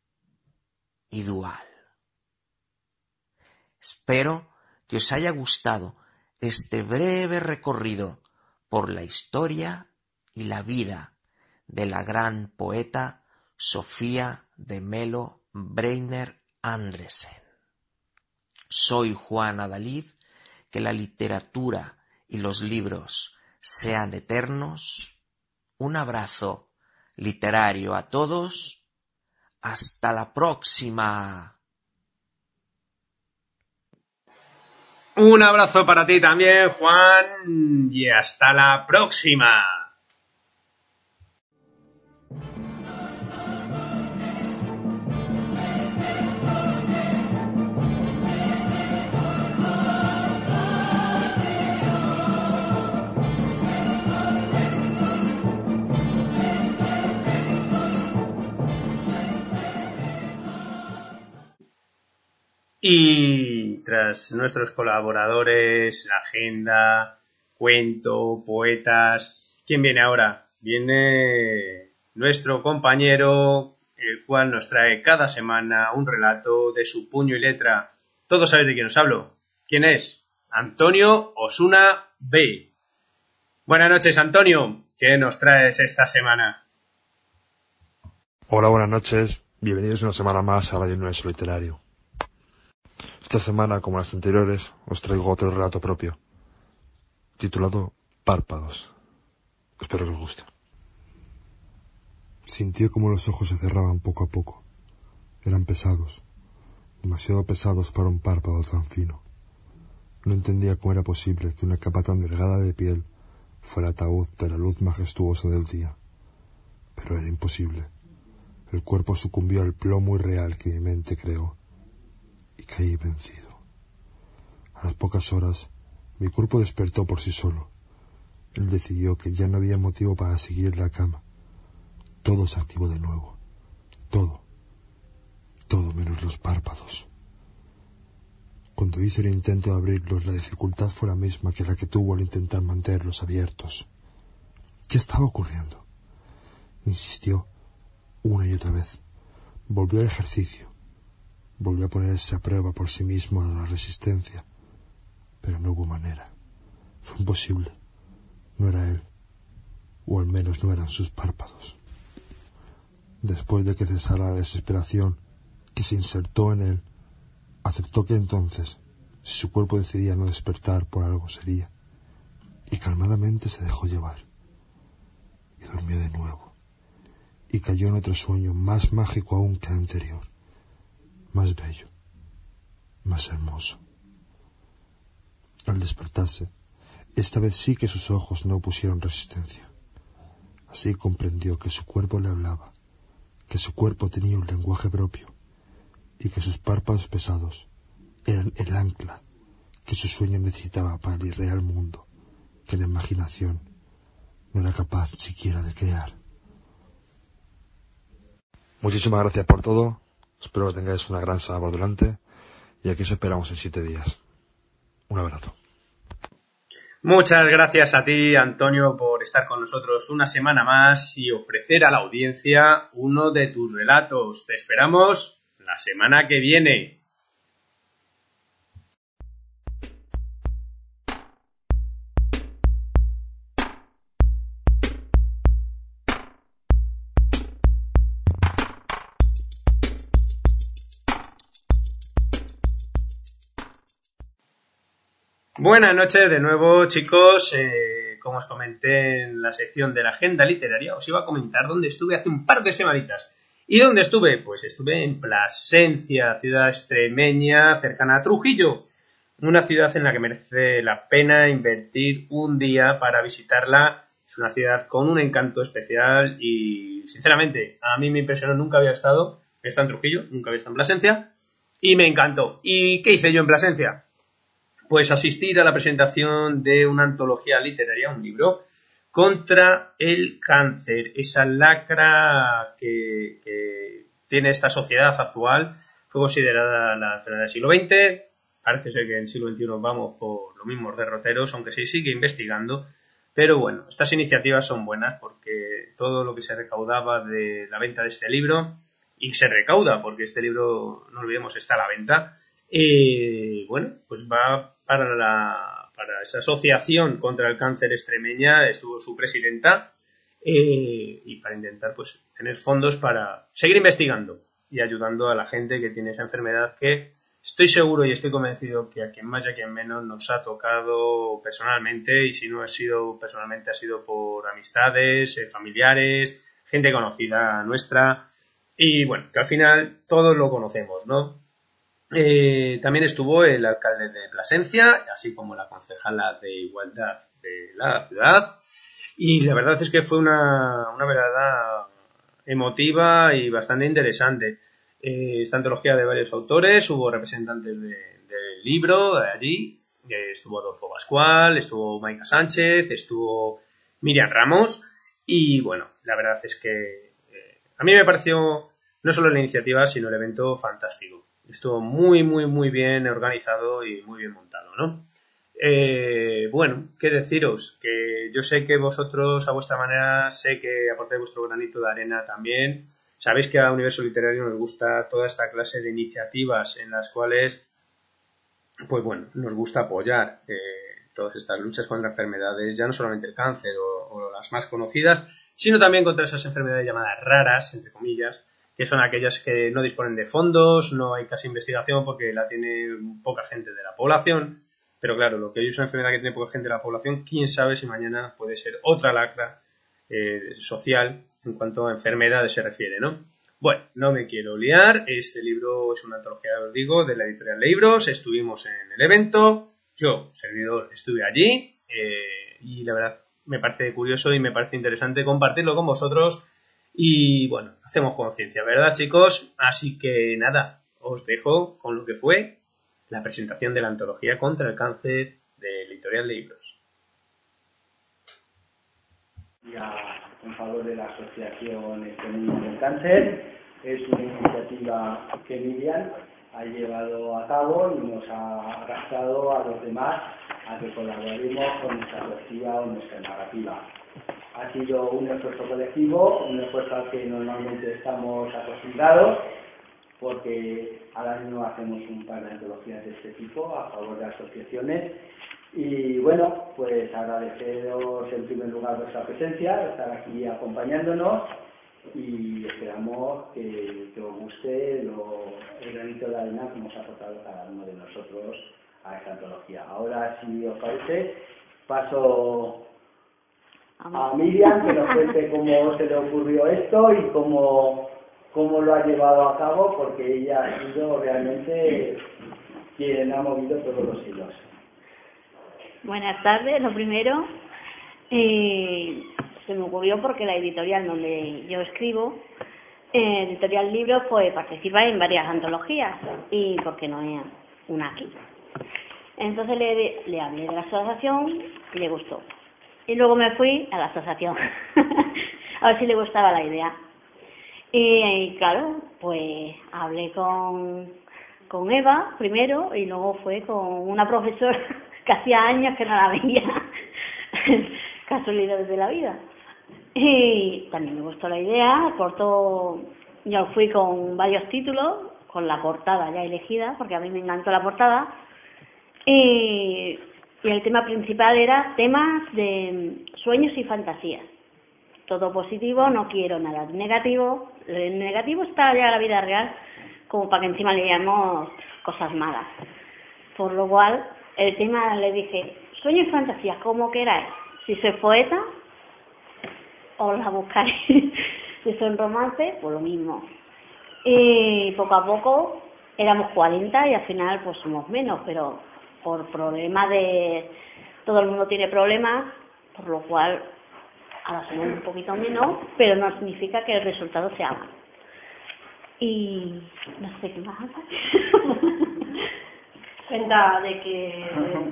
S3: y dual. Espero que os haya gustado este breve recorrido por la historia y la vida de la gran poeta Sofía de Melo Breiner Andresen. Soy Juan Adalid, que la literatura y los libros sean eternos. Un abrazo literario a todos. Hasta la próxima.
S1: Un abrazo para ti también, Juan, y hasta la próxima. Y tras nuestros colaboradores, la agenda, cuento, poetas, ¿quién viene ahora? Viene nuestro compañero, el cual nos trae cada semana un relato de su puño y letra. Todos sabéis de quién os hablo. ¿Quién es? Antonio Osuna B. Buenas noches, Antonio. ¿Qué nos traes esta semana?
S4: Hola, buenas noches. Bienvenidos una semana más a Radio Universo Literario. Esta semana, como las anteriores, os traigo otro relato propio, titulado Párpados. Espero que os guste.
S5: Sintió como los ojos se cerraban poco a poco. Eran pesados, demasiado pesados para un párpado tan fino. No entendía cómo era posible que una capa tan delgada de piel fuera ataúd de la luz majestuosa del día. Pero era imposible. El cuerpo sucumbió al plomo irreal que mi mente creó. Y caí vencido. A las pocas horas, mi cuerpo despertó por sí solo. Él decidió que ya no había motivo para seguir en la cama. Todo se activó de nuevo. Todo menos los párpados. Cuando hice el intento de abrirlos, la dificultad fue la misma que la que tuvo al intentar mantenerlos abiertos. ¿Qué estaba ocurriendo? Insistió una y otra vez. Volvió al ejercicio. Volvió a ponerse a prueba por sí mismo a la resistencia, pero no hubo manera. Fue imposible. No era él, o al menos no eran sus párpados. Después de que cesara la desesperación que se insertó en él, aceptó que entonces, si su cuerpo decidía no despertar, por algo sería, y calmadamente se dejó llevar, y durmió de nuevo, y cayó en otro sueño más mágico aún que el anterior. Más bello, más hermoso. Al despertarse, esta vez sí que sus ojos no opusieron resistencia. Así comprendió que su cuerpo le hablaba, que su cuerpo tenía un lenguaje propio, y que sus párpados pesados eran el ancla que su sueño necesitaba para el irreal mundo que la imaginación no era capaz siquiera de crear.
S4: Muchísimas gracias por todo. Espero que tengáis una gran semana por delante y aquí os esperamos en 7 días. Un abrazo.
S1: Muchas gracias a ti, Antonio, por estar con nosotros una semana más y ofrecer a la audiencia uno de tus relatos. Te esperamos la semana que viene. Buenas noches de nuevo, chicos. Como os comenté en la sección de la agenda literaria, os iba a comentar dónde estuve hace un par de semanitas. ¿Y dónde estuve? Pues estuve en Plasencia, ciudad extremeña cercana a Trujillo. Una ciudad en la que merece la pena invertir un día para visitarla. Es una ciudad con un encanto especial y, sinceramente, a mí me impresionó. Nunca había estado en Trujillo, nunca había estado en Plasencia y me encantó. ¿Y qué hice yo en Plasencia? Pues asistir a la presentación de una antología literaria, un libro, contra el cáncer, esa lacra que tiene esta sociedad actual. Fue considerada la enfermedad del siglo XX, parece ser que en el siglo XXI vamos por los mismos derroteros, aunque se sigue investigando, pero bueno, estas iniciativas son buenas porque todo lo que se recaudaba de la venta de este libro, y se recauda porque este libro, no olvidemos, está a la venta, bueno, pues va para para esa asociación contra el cáncer extremeña, estuvo su presidenta, y para intentar pues tener fondos para seguir investigando y ayudando a la gente que tiene esa enfermedad, que estoy seguro y estoy convencido que a quien más y a quien menos nos ha tocado personalmente, y si no ha sido personalmente ha sido por amistades, familiares, gente conocida nuestra, y bueno, que al final todos lo conocemos, ¿no? También estuvo el alcalde de Plasencia, así como la concejala de Igualdad de la ciudad, y la verdad es que fue una velada emotiva y bastante interesante. Esta antología de varios autores, hubo representantes del libro allí, estuvo Adolfo Pascual, estuvo Maica Sánchez, estuvo Miriam Ramos, y bueno, la verdad es que a mí me pareció no solo la iniciativa, sino el evento fantástico. Estuvo muy, muy, muy bien organizado y muy bien montado, ¿no? Bueno, qué deciros, que yo sé que vosotros a vuestra manera, sé que aportáis vuestro granito de arena también. Sabéis que a Universo Literario nos gusta toda esta clase de iniciativas en las cuales, pues bueno, nos gusta apoyar todas estas luchas contra enfermedades, ya no solamente el cáncer o las más conocidas, sino también contra esas enfermedades llamadas raras, entre comillas, que son aquellas que no disponen de fondos, no hay casi investigación porque la tiene poca gente de la población. Pero claro, lo que hoy es una enfermedad que tiene poca gente de la población, quién sabe si mañana puede ser otra lacra social en cuanto a enfermedades se refiere, ¿no? Bueno, no me quiero liar, este libro es una antología, os digo, de la editorial Libros, estuvimos en el evento, yo, servidor, estuve allí, y la verdad me parece curioso y me parece interesante compartirlo con vosotros, y bueno, hacemos conciencia, ¿verdad, chicos? Así que nada, os dejo con lo que fue la presentación de la antología contra el cáncer de la editorial Libros.
S6: En favor de la Asociación Extremeña del Cáncer, es una iniciativa que Miriam ha llevado a cabo y nos ha arrastrado a los demás a que colaboremos con nuestra perspectiva o nuestra narrativa. Ha sido un esfuerzo colectivo, un esfuerzo al que normalmente estamos acostumbrados, porque ahora mismo hacemos un par de antologías de este tipo a favor de asociaciones. Y bueno, pues agradeceros en primer lugar vuestra presencia, estar aquí acompañándonos, y esperamos que os guste el granito de arena que hemos aportado cada uno de nosotros a esta antología. Ahora, si os parece, paso a Miriam, que nos cuente cómo se le ocurrió esto y cómo lo ha llevado a cabo, porque ella ha sido realmente quien ha movido todos los hilos.
S7: Buenas tardes, lo primero. Se me ocurrió porque la editorial donde yo escribo, editorial Libros, pues participa en varias antologías, y ¿por qué no es una aquí? Entonces le hablé de la asociación y le gustó. Y luego me fui a la asociación a ver si le gustaba la idea. Y claro, pues hablé con Eva primero, y luego fue con una profesora que hacía años que no la veía, casualidades de la vida. Y también me gustó la idea, yo fui con varios títulos, con la portada ya elegida, porque a mí me encantó la portada, y el tema principal era temas de sueños y fantasías. Todo positivo, no quiero nada negativo. El negativo está ya en la vida real, como para que encima le llamemos cosas malas. Por lo cual, el tema le dije, sueños y fantasías, como queráis. Si soy poeta, os la buscaréis. Si son romances, pues lo mismo. Y poco a poco éramos 40 y al final pues somos menos, pero por problemas de... todo el mundo tiene problemas, por lo cual ahora somos un poquito menos, pero no significa que el resultado sea malo. Y no sé qué más hacer.
S8: Cuenta de que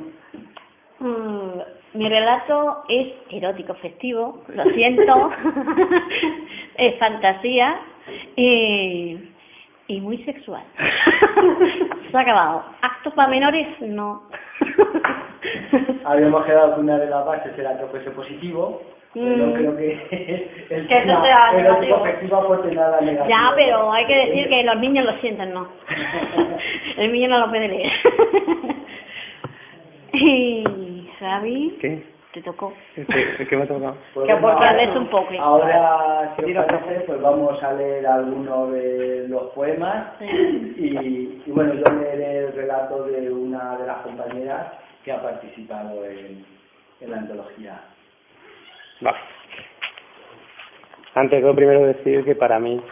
S7: mi relato es erótico festivo, lo siento, es fantasía y muy sexual. Se ha acabado. Actos para menores, no.
S6: Habíamos quedado que una de las bases era que fuese positivo, pero creo que el erótico festivo aporte nada negativo.
S7: Ya, pero hay que decir que los niños lo sienten, ¿no? El niño no lo puede leer. Y Xavi,
S9: ¿Qué?
S7: te tocó.
S9: ¿Qué me ha tocado?
S6: Pues
S7: Que
S6: bueno,
S7: aportarles un poco.
S6: Ahora, si os parece, pues vamos a leer algunos de los poemas y bueno, yo leeré el relato de una de las compañeras que ha participado en la antología.
S9: Vale. Antes de todo, primero decir que para mí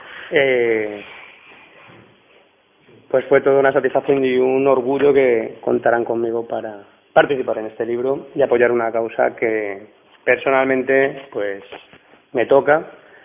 S9: pues fue toda una satisfacción y un orgullo que contaran conmigo para participar en este libro y apoyar una causa que personalmente pues me toca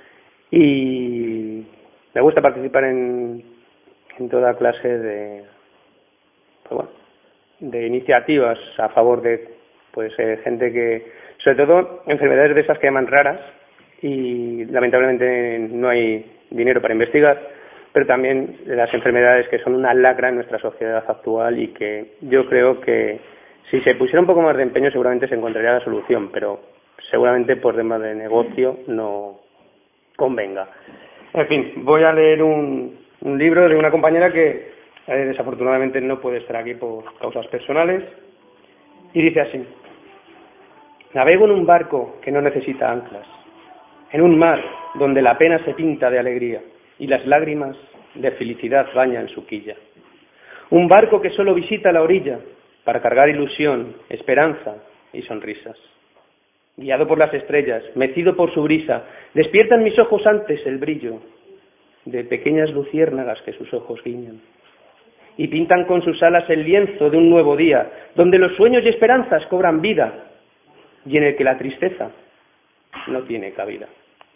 S9: y me gusta participar en toda clase de pues bueno, de iniciativas a favor de pues gente que, sobre todo enfermedades de esas que llaman raras y lamentablemente no hay dinero para investigar, pero también las enfermedades que son una lacra en nuestra sociedad actual y que yo creo que si se pusiera un poco más de empeño seguramente se encontraría la solución, pero seguramente por temas de negocio no convenga. En fin, voy a leer un libro de una compañera que desafortunadamente no puede estar aquí por causas personales y dice así: navego en un barco que no necesita anclas, en un mar donde la pena se pinta de alegría y las lágrimas de felicidad bañan su quilla. Un barco que solo visita la orilla para cargar ilusión, esperanza y sonrisas. Guiado por las estrellas, mecido por su brisa, despiertan mis ojos antes el brillo de pequeñas luciérnagas que sus ojos guiñan. Y pintan con sus alas el lienzo de un nuevo día, donde los sueños y esperanzas cobran vida y en el que la tristeza no tiene cabida.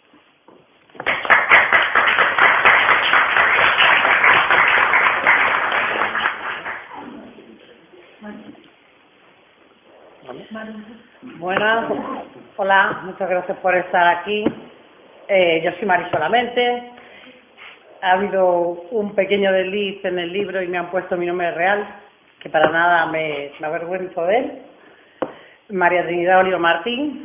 S8: Buenas, hola, muchas gracias por estar aquí. Yo soy Mari solamente. Ha habido un pequeño desliz en el libro y me han puesto mi nombre real, que para nada me avergüenzo de él. María Trinidad Olivo Martín.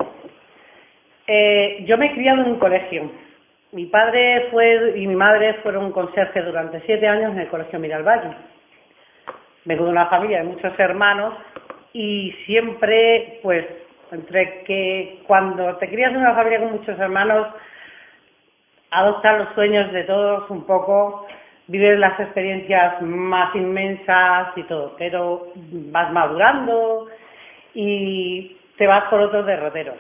S8: Yo me he criado en un colegio. Mi padre y mi madre fueron conserjes durante 7 años en el colegio Miralvalle. Vengo de una familia de muchos hermanos y siempre, pues, entre que cuando te crías en una familia con muchos hermanos, adoptas los sueños de todos un poco, vives las experiencias más inmensas y todo, pero vas madurando y te vas por otros derroteros.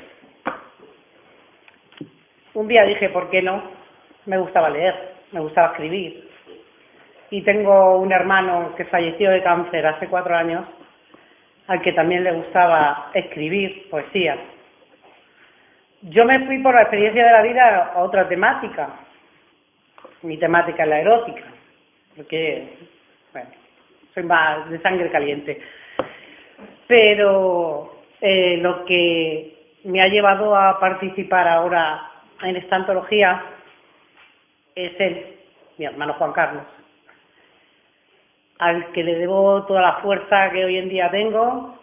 S8: Un día dije, ¿por qué no? Me gustaba leer, me gustaba escribir. Y tengo un hermano que falleció de cáncer hace 4 años, al que también le gustaba escribir poesía. Yo me fui por la experiencia de la vida a otra temática. Mi temática es la erótica, porque, bueno, soy más de sangre caliente. Pero lo que me ha llevado a participar ahora en esta antología es él, mi hermano Juan Carlos, al que le debo toda la fuerza que hoy en día tengo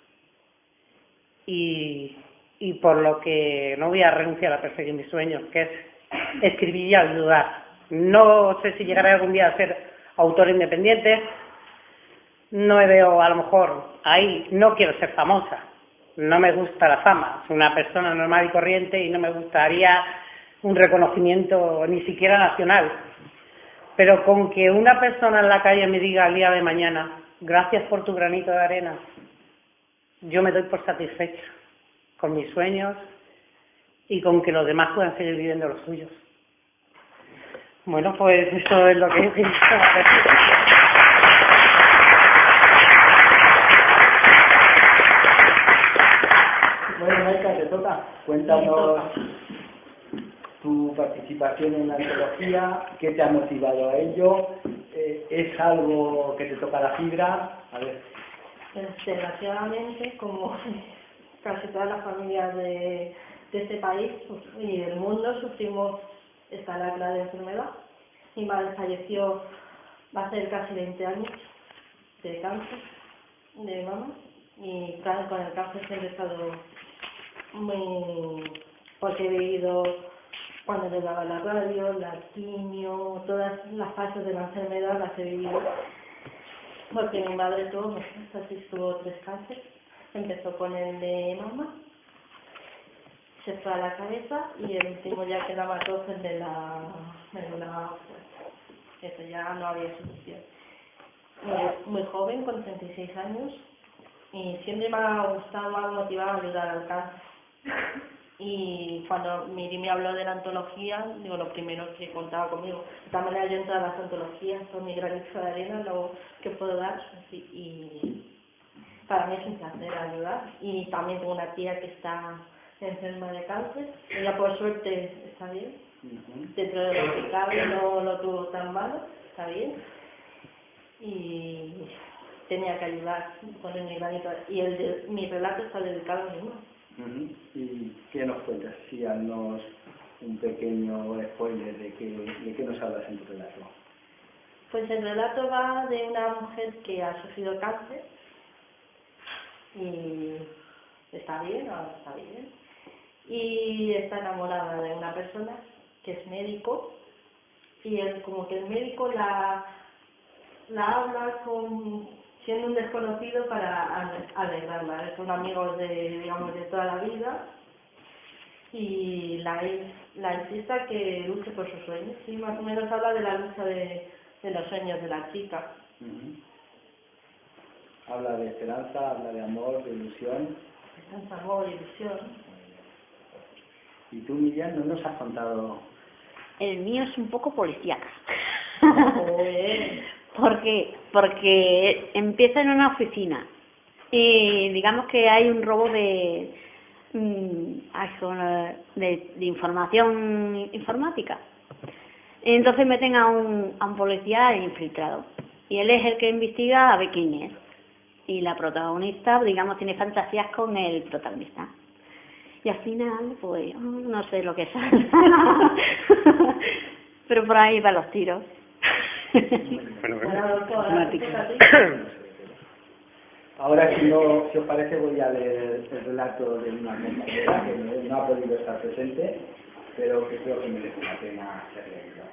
S8: y por lo que no voy a renunciar a perseguir mis sueños, que es escribir y ayudar. No sé si llegaré algún día a ser autor independiente, no me veo a lo mejor ahí, no quiero ser famosa, no me gusta la fama, soy una persona normal y corriente y no me gustaría un reconocimiento ni siquiera nacional. Pero con que una persona en la calle me diga al día de mañana, gracias por tu granito de arena, yo me doy por satisfecha con mis sueños y con que los demás puedan seguir viviendo los suyos. Bueno, pues eso es lo que he pensado.
S6: Bueno, Maika, te toca. Cuéntanos tu participación en la antología, qué te ha motivado a ello, ¿es algo que te toca la fibra? A ver.
S8: Desgraciadamente, como casi todas las familias de este país y del mundo, sufrimos esta lacra de enfermedad. Mi madre falleció, va a ser casi 20 años de cáncer de mama, y claro, con el cáncer siempre he estado muy, porque he vivido cuando le daba la radio, la quimio, todas las fases de la enfermedad las he vivido, porque mi madre tuvo, así tuvo 3 cánceres
S10: Empezó con el de mama, se fue a la cabeza y el último ya quedaba tos el de la médula ósea. Eso ya no había solución. Muy joven, con 36 años, y siempre me ha gustado, me ha motivado a ayudar al cáncer. Y cuando Miri me habló de la antología, digo, lo primero que contaba conmigo. De esta manera yo entro a las antologías, con mi granito de arena, lo que puedo dar, así, y para mí es un placer ayudar. Y también tengo una tía que está enferma de cáncer, ella por suerte está bien, dentro de lo que cabe no lo tuvo tan malo, está bien, y tenía que ayudar con mi granito, y mi relato está dedicado a mi mamá.
S6: ¿Y qué nos cuentas? Si haznos un pequeño spoiler de qué nos hablas en tu relato.
S10: Pues el relato va de una mujer que ha sufrido cáncer y está bien, ahora está bien, y está enamorada de una persona que es médico, y él, como que el médico la habla siendo un desconocido para alegrarla. Son amigos de toda la vida, y la insista que luche por sus sueños. Sí, más o menos habla de la lucha de los sueños de la chica.
S6: Habla de esperanza, habla de amor, de ilusión.
S10: Esperanza, amor, ilusión.
S6: ¿Y tú, Miriam, no nos has contado?
S7: El mío es un poco policíaca. ¿Por qué? Porque empieza en una oficina y digamos que hay un robo de información informática. Entonces meten a un policía infiltrado y él es el que investiga a ver quién es. Y la protagonista, digamos, tiene fantasías con el protagonista. Y al final, pues, no sé lo que sale. Pero por ahí van los tiros.
S6: Ahora, si os parece, voy a leer el relato de una compañera que no ha podido estar presente, pero que creo que merece la pena ser leído.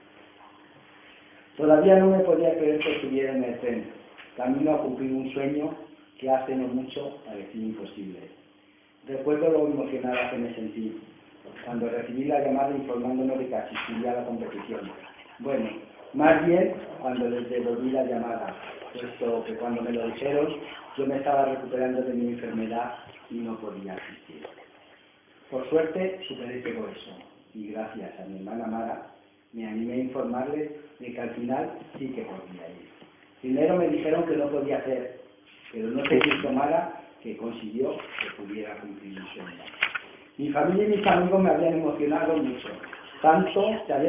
S6: Todavía no me podía creer que estuviera en el tren, camino a cumplir un sueño que hace no mucho parecía imposible. Recuerdo lo emocionada que me sentí cuando recibí la llamada informándome de que asistiría a la competición. Bueno, más bien cuando les devolví la llamada, puesto que cuando me lo dijeron yo me estaba recuperando de mi enfermedad y no podía asistir. Por suerte superé todo eso y gracias a mi hermana Mara me animé a informarles de que al final sí que podía ir. Primero me dijeron que no podía hacer, pero no se quiso Mara, que consiguió que pudiera cumplir mi sueño. Mi familia y mis amigos me habían emocionado mucho, tanto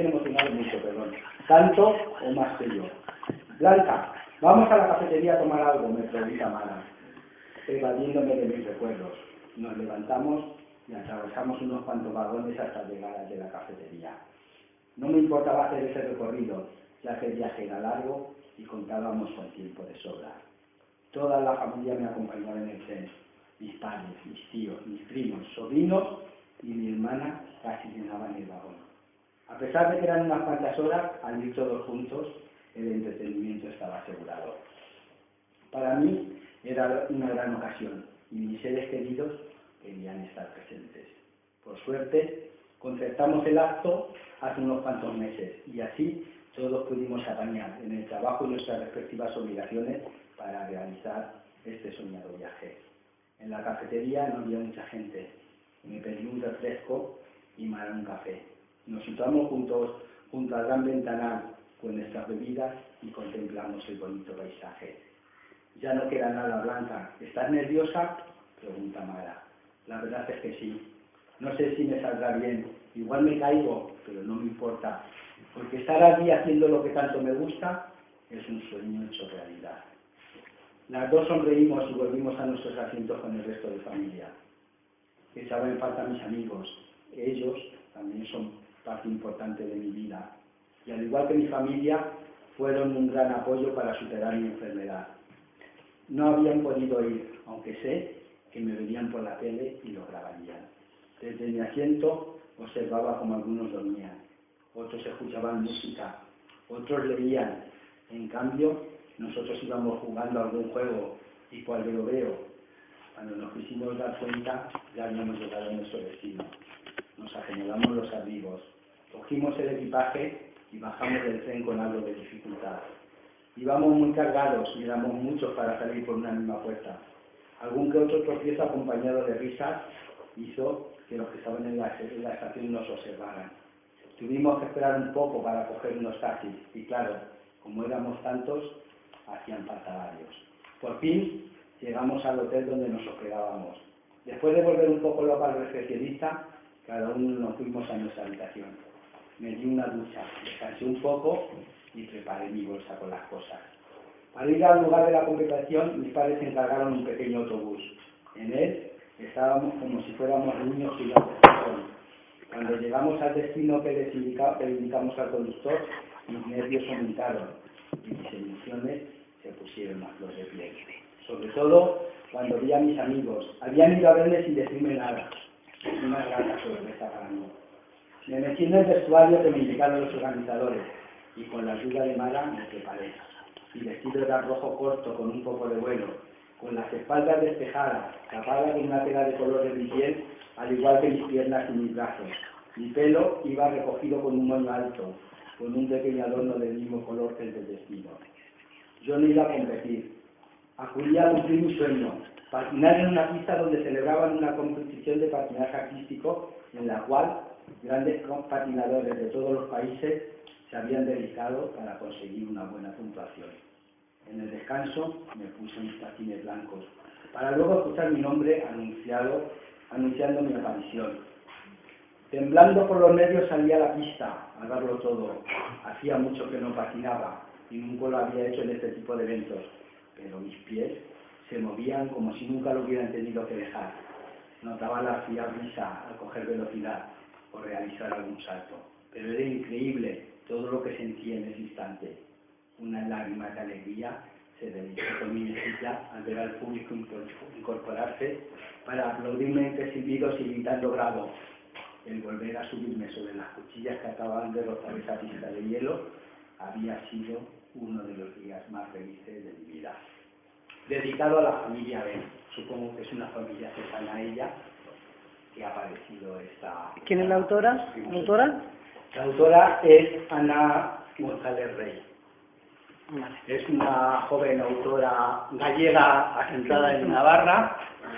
S6: o más que yo. Blanca, vamos a la cafetería a tomar algo, me pregunta Mara, evadiéndome de mis recuerdos. Nos levantamos y atravesamos unos cuantos vagones hasta llegar al de la cafetería. No me importaba hacer ese recorrido, ya que el viaje era largo y contábamos con tiempo de sobra. Toda la familia me acompañaba en el tren. Mis padres, mis tíos, mis primos, sobrinos y mi hermana casi llenaban el vagón. A pesar de que eran unas cuantas horas, al ir todos juntos, el entretenimiento estaba asegurado. Para mí era una gran ocasión y mis seres queridos querían estar presentes. Por suerte, concertamos el acto hace unos cuantos meses y así todos pudimos apañar en el trabajo y nuestras respectivas obligaciones para realizar este soñado viaje. En la cafetería no había mucha gente. Me pedí un refresco y Mara un café. Nos situamos juntos junto al gran ventanal con nuestras bebidas y contemplamos el bonito paisaje. Ya no queda nada, Blanca. ¿Estás nerviosa?, pregunta Mara. La verdad es que sí. No sé si me saldrá bien. Igual me caigo, pero no me importa. Porque estar aquí haciendo lo que tanto me gusta es un sueño hecho realidad. Las dos sonreímos y volvimos a nuestros asientos con el resto de familia. Echaba en falta a mis amigos. Ellos también son parte importante de mi vida. Y al igual que mi familia, fueron un gran apoyo para superar mi enfermedad. No habían podido ir, aunque sé que me veían por la tele y lo grabarían. Desde mi asiento observaba como algunos dormían, otros escuchaban música, otros leían. En cambio, nosotros íbamos jugando algún juego y cuando lo veo, Cuando nos quisimos dar cuenta, ya habíamos llegado a nuestro destino. Nos acomodamos los abrigos, cogimos el equipaje y bajamos del tren con algo de dificultad. Íbamos muy cargados y éramos muchos para salir por una misma puerta. Algún que otro tropiezo acompañado de risas hizo que los que estaban en la estación nos observaran. Tuvimos que esperar un poco para coger unos taxis y claro, como éramos tantos, hacían falta varios. Por fin llegamos al hotel donde nos hospedábamos. Después de volver un poco loco al recepcionista, cada uno nos fuimos a nuestra habitación. Me di una ducha, descansé un poco y preparé mi bolsa con las cosas. Para ir al lugar de la conversación, mis padres encargaron un pequeño autobús. En él estábamos como si fuéramos niños gigantes. Cuando llegamos al destino que le indicamos al conductor, mis nervios aumentaron y mis emociones se pusieron a flor de piel. Sobre todo cuando vi a mis amigos. Habían ido a verme sin decirme nada. Una grata sorpresa para mí. Me metí en el vestuario que me indicaron los organizadores y con la ayuda de Mara me preparé. Mi vestido era rojo corto con un poco de vuelo, con las espaldas despejadas, tapada con una tela de color de mi piel, al igual que mis piernas y mis brazos. Mi pelo iba recogido con un moño alto, con un pequeño adorno del mismo color que el del vestido. Yo no iba a competir. Acudí a cumplir mi sueño, patinar en una pista donde celebraban una competición de patinaje artístico en la cual grandes patinadores de todos los países se habían dedicado para conseguir una buena puntuación. En el descanso me puse mis patines blancos, para luego escuchar mi nombre anunciando mi aparición. Temblando por los nervios salí a la pista a darlo todo. Hacía mucho que no patinaba y nunca lo había hecho en este tipo de eventos, pero mis pies se movían como si nunca lo hubieran tenido que dejar. Notaba la fría brisa al coger velocidad o realizar algún salto, pero era increíble todo lo que sentí en ese instante. Una lágrima de alegría se deslizó por mi mejilla al ver al público incorporarse para aplaudirme entre silbidos y gritando bravo. El volver a subirme sobre las cuchillas que acababan de rozar esa pista de hielo había sido uno de los días más felices de mi vida. Dedicado a la familia Ben, supongo que es una familia cercana a ella, que ha aparecido esta...
S8: ¿Quién es la autora?
S6: La autora es Ana González Rey.
S8: Vale.
S6: Es una joven autora gallega asentada en Navarra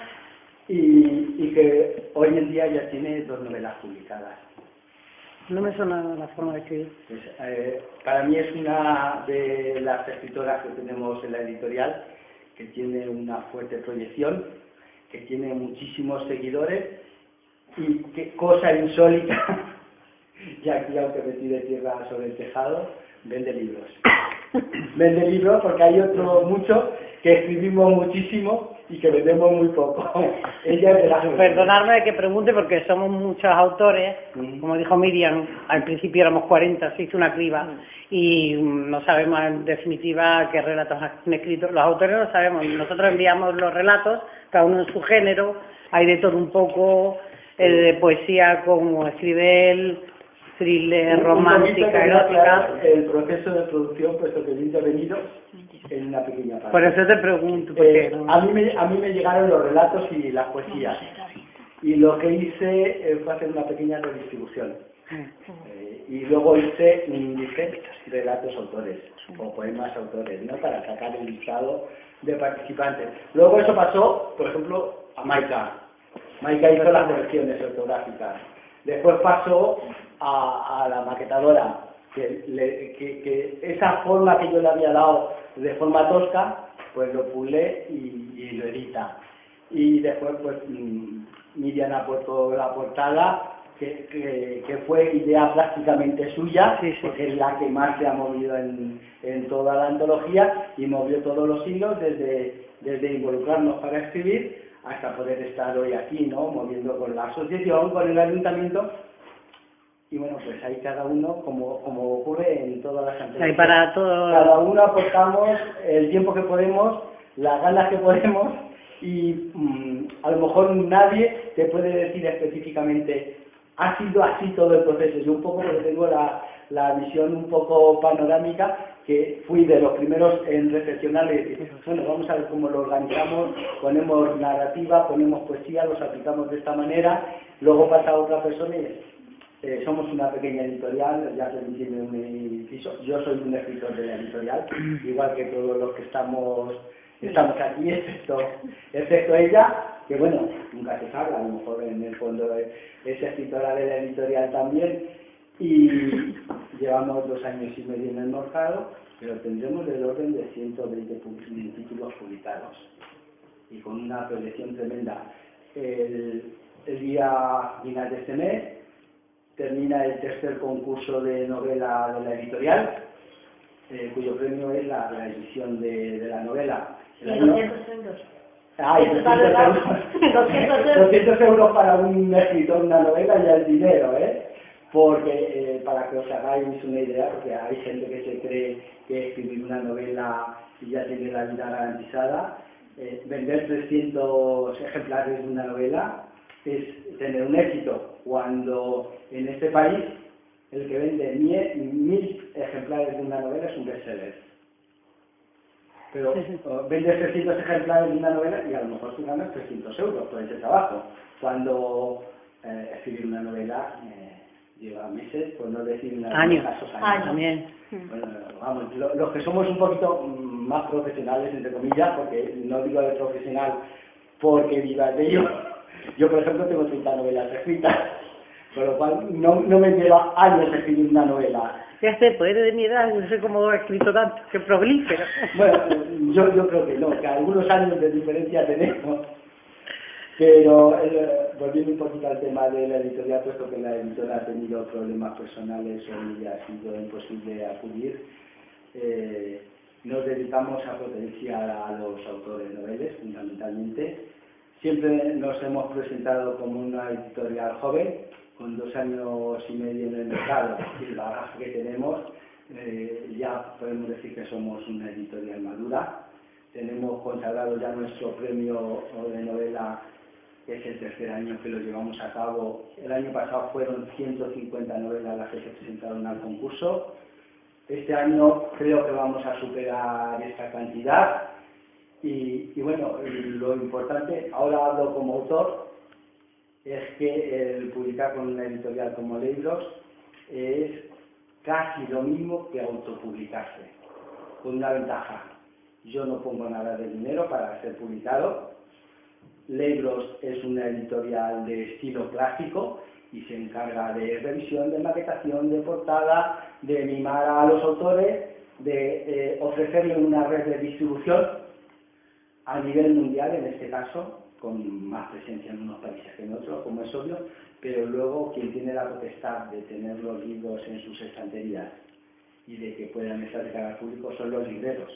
S6: y que hoy en día ya tiene 2 novelas publicadas.
S8: No me suena la forma de escribir.
S6: Pues, para mí es una de las escritoras que tenemos en la editorial, que tiene una fuerte proyección, que tiene muchísimos seguidores y que cosa insólita, y aquí aunque me tire tierra sobre el tejado, vende libros. Vende libros porque hay otros muchos que escribimos muchísimo y que vendemos muy poco. Ella es de las...
S8: Perdonadme que pregunte porque somos muchos autores, como dijo Miriam, al principio éramos 40, se hizo una criba y no sabemos en definitiva qué relatos han escrito. Los autores no sabemos, nosotros enviamos los relatos, cada uno en su género, hay de todo un poco, de poesía como escribe él, thriller, romántica, erótica.
S6: El proceso de producción, puesto que he intervenido en una pequeña parte.
S8: Por eso te pregunto. Porque
S6: a mí me llegaron los relatos y las poesías. Y lo que hice fue hacer una pequeña redistribución. Y luego hice relatos autores o poemas autores, ¿no? Para sacar el listado de participantes. Luego eso pasó, por ejemplo, a Maika. Maika hizo las correcciones ortográficas. Después pasó a la maquetadora, que esa forma que yo le había dado de forma tosca, pues lo pulé y lo edita. Y después pues Miriam ha puesto la portada, que fue idea prácticamente suya, porque es la que más se ha movido en toda la antología y movió todos los hilos desde involucrarnos para escribir hasta poder estar hoy aquí, ¿no? Moviendo con la asociación, con el ayuntamiento. Y bueno, pues ahí cada uno, como ocurre en todas las antologías,
S8: para todo...
S6: cada uno aportamos el tiempo que podemos, las ganas que podemos, y a lo mejor nadie te puede decir específicamente ha sido así todo el proceso. Yo un poco porque tengo la visión un poco panorámica, que fui de los primeros en reflexionar y decir, bueno, vamos a ver cómo lo organizamos, ponemos narrativa, ponemos poesía, los aplicamos de esta manera, luego pasa a otra persona y somos una pequeña editorial, ya que tiene un inciso, yo soy un escritor de la editorial, igual que todos los que estamos aquí, excepto ella, que bueno, nunca se sabe, a lo mejor en el fondo es escritora de la editorial también, y llevamos 2 años y medio en el mercado, pero tendremos del orden de 120 títulos publicados y con una proyección tremenda. El día final de este mes termina el 3er concurso de novela de la editorial, cuyo premio es la edición de la novela.
S10: Y 200 euros.
S6: Ay, 200 euros para un escritor, una novela, ya el dinero, porque para que os hagáis una idea, porque hay gente que se cree que escribir una novela y ya tiene la vida garantizada, vender 300 ejemplares de una novela es tener un éxito, cuando en este país el que vende 1000 ejemplares de una novela es un bestseller. Pero vendes 300 ejemplares de una novela y a lo mejor tú ganas 300 euros por ese trabajo, cuando escribir una novela lleva meses, por no decir en algunos casos años.
S8: También.
S6: Bueno, vamos, los que somos un poquito más profesionales, entre comillas, porque no digo de profesional porque viva de ello. Yo, por ejemplo, tengo 30 novelas escritas, con lo cual no me lleva años escribir una novela.
S8: Fíjate, pues de mi edad, no sé cómo he escrito tanto, que prolífero.
S6: Bueno, yo creo que no, que algunos años de diferencia tenemos. Pero volviendo un poquito al tema de la editorial, puesto que la editora ha tenido problemas personales o ya ha sido imposible acudir, nos dedicamos a potenciar a los autores noveles, fundamentalmente. Siempre nos hemos presentado como una editorial joven, con 2 años y medio en el mercado y el bagaje que tenemos, ya podemos decir que somos una editorial madura. Tenemos consagrado ya nuestro premio de novela, que es el 3er año que lo llevamos a cabo. El año pasado fueron 150 novelas las que se presentaron al concurso. Este año creo que vamos a superar esta cantidad. Y bueno, lo importante, ahora hablo como autor, es que el publicar con una editorial como Libros es casi lo mismo que autopublicarse, con una ventaja. Yo no pongo nada de dinero para ser publicado. Libros es una editorial de estilo clásico y se encarga de revisión, de maquetación, de portada, de mimar a los autores, de ofrecerle una red de distribución a nivel mundial, en este caso, con más presencia en unos países que en otros, como es obvio, pero luego quien tiene la potestad de tener los libros en sus estanterías y de que puedan estar de cara al público son los libreros.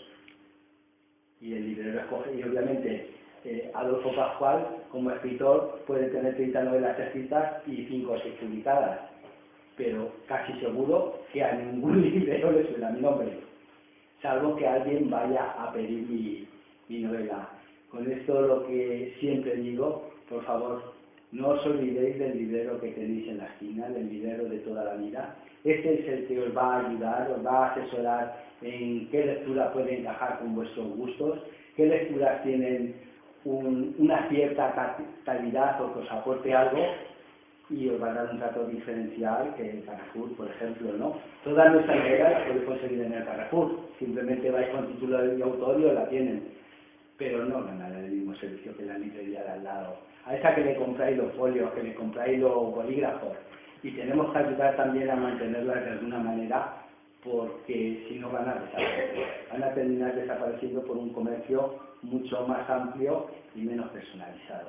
S6: Y el librero escoge, y obviamente Adolfo Pascual, como escritor, puede tener 30 novelas escritas y 5 o 6 publicadas, pero casi seguro que a ningún librero le suena mi nombre, salvo que alguien vaya a pedir mi novela. Con esto lo que siempre digo, por favor, no os olvidéis del librero que tenéis en la esquina, del librero de toda la vida. Este es el que os va a ayudar, os va a asesorar en qué lectura puede encajar con vuestros gustos, qué lecturas tienen una cierta calidad o que os aporte algo, y os va a dar un trato diferencial que el Carrefour, por ejemplo, ¿no? Todas nuestras novelas las podéis conseguir en el Carrefour, simplemente vais con título de autor y os la tienen, pero no ganan el mismo servicio que la librería de al lado. A esa que le compráis los folios, que le compráis los bolígrafos, y tenemos que ayudar también a mantenerlas de alguna manera, porque si no van a terminar desapareciendo por un comercio mucho más amplio y menos personalizado.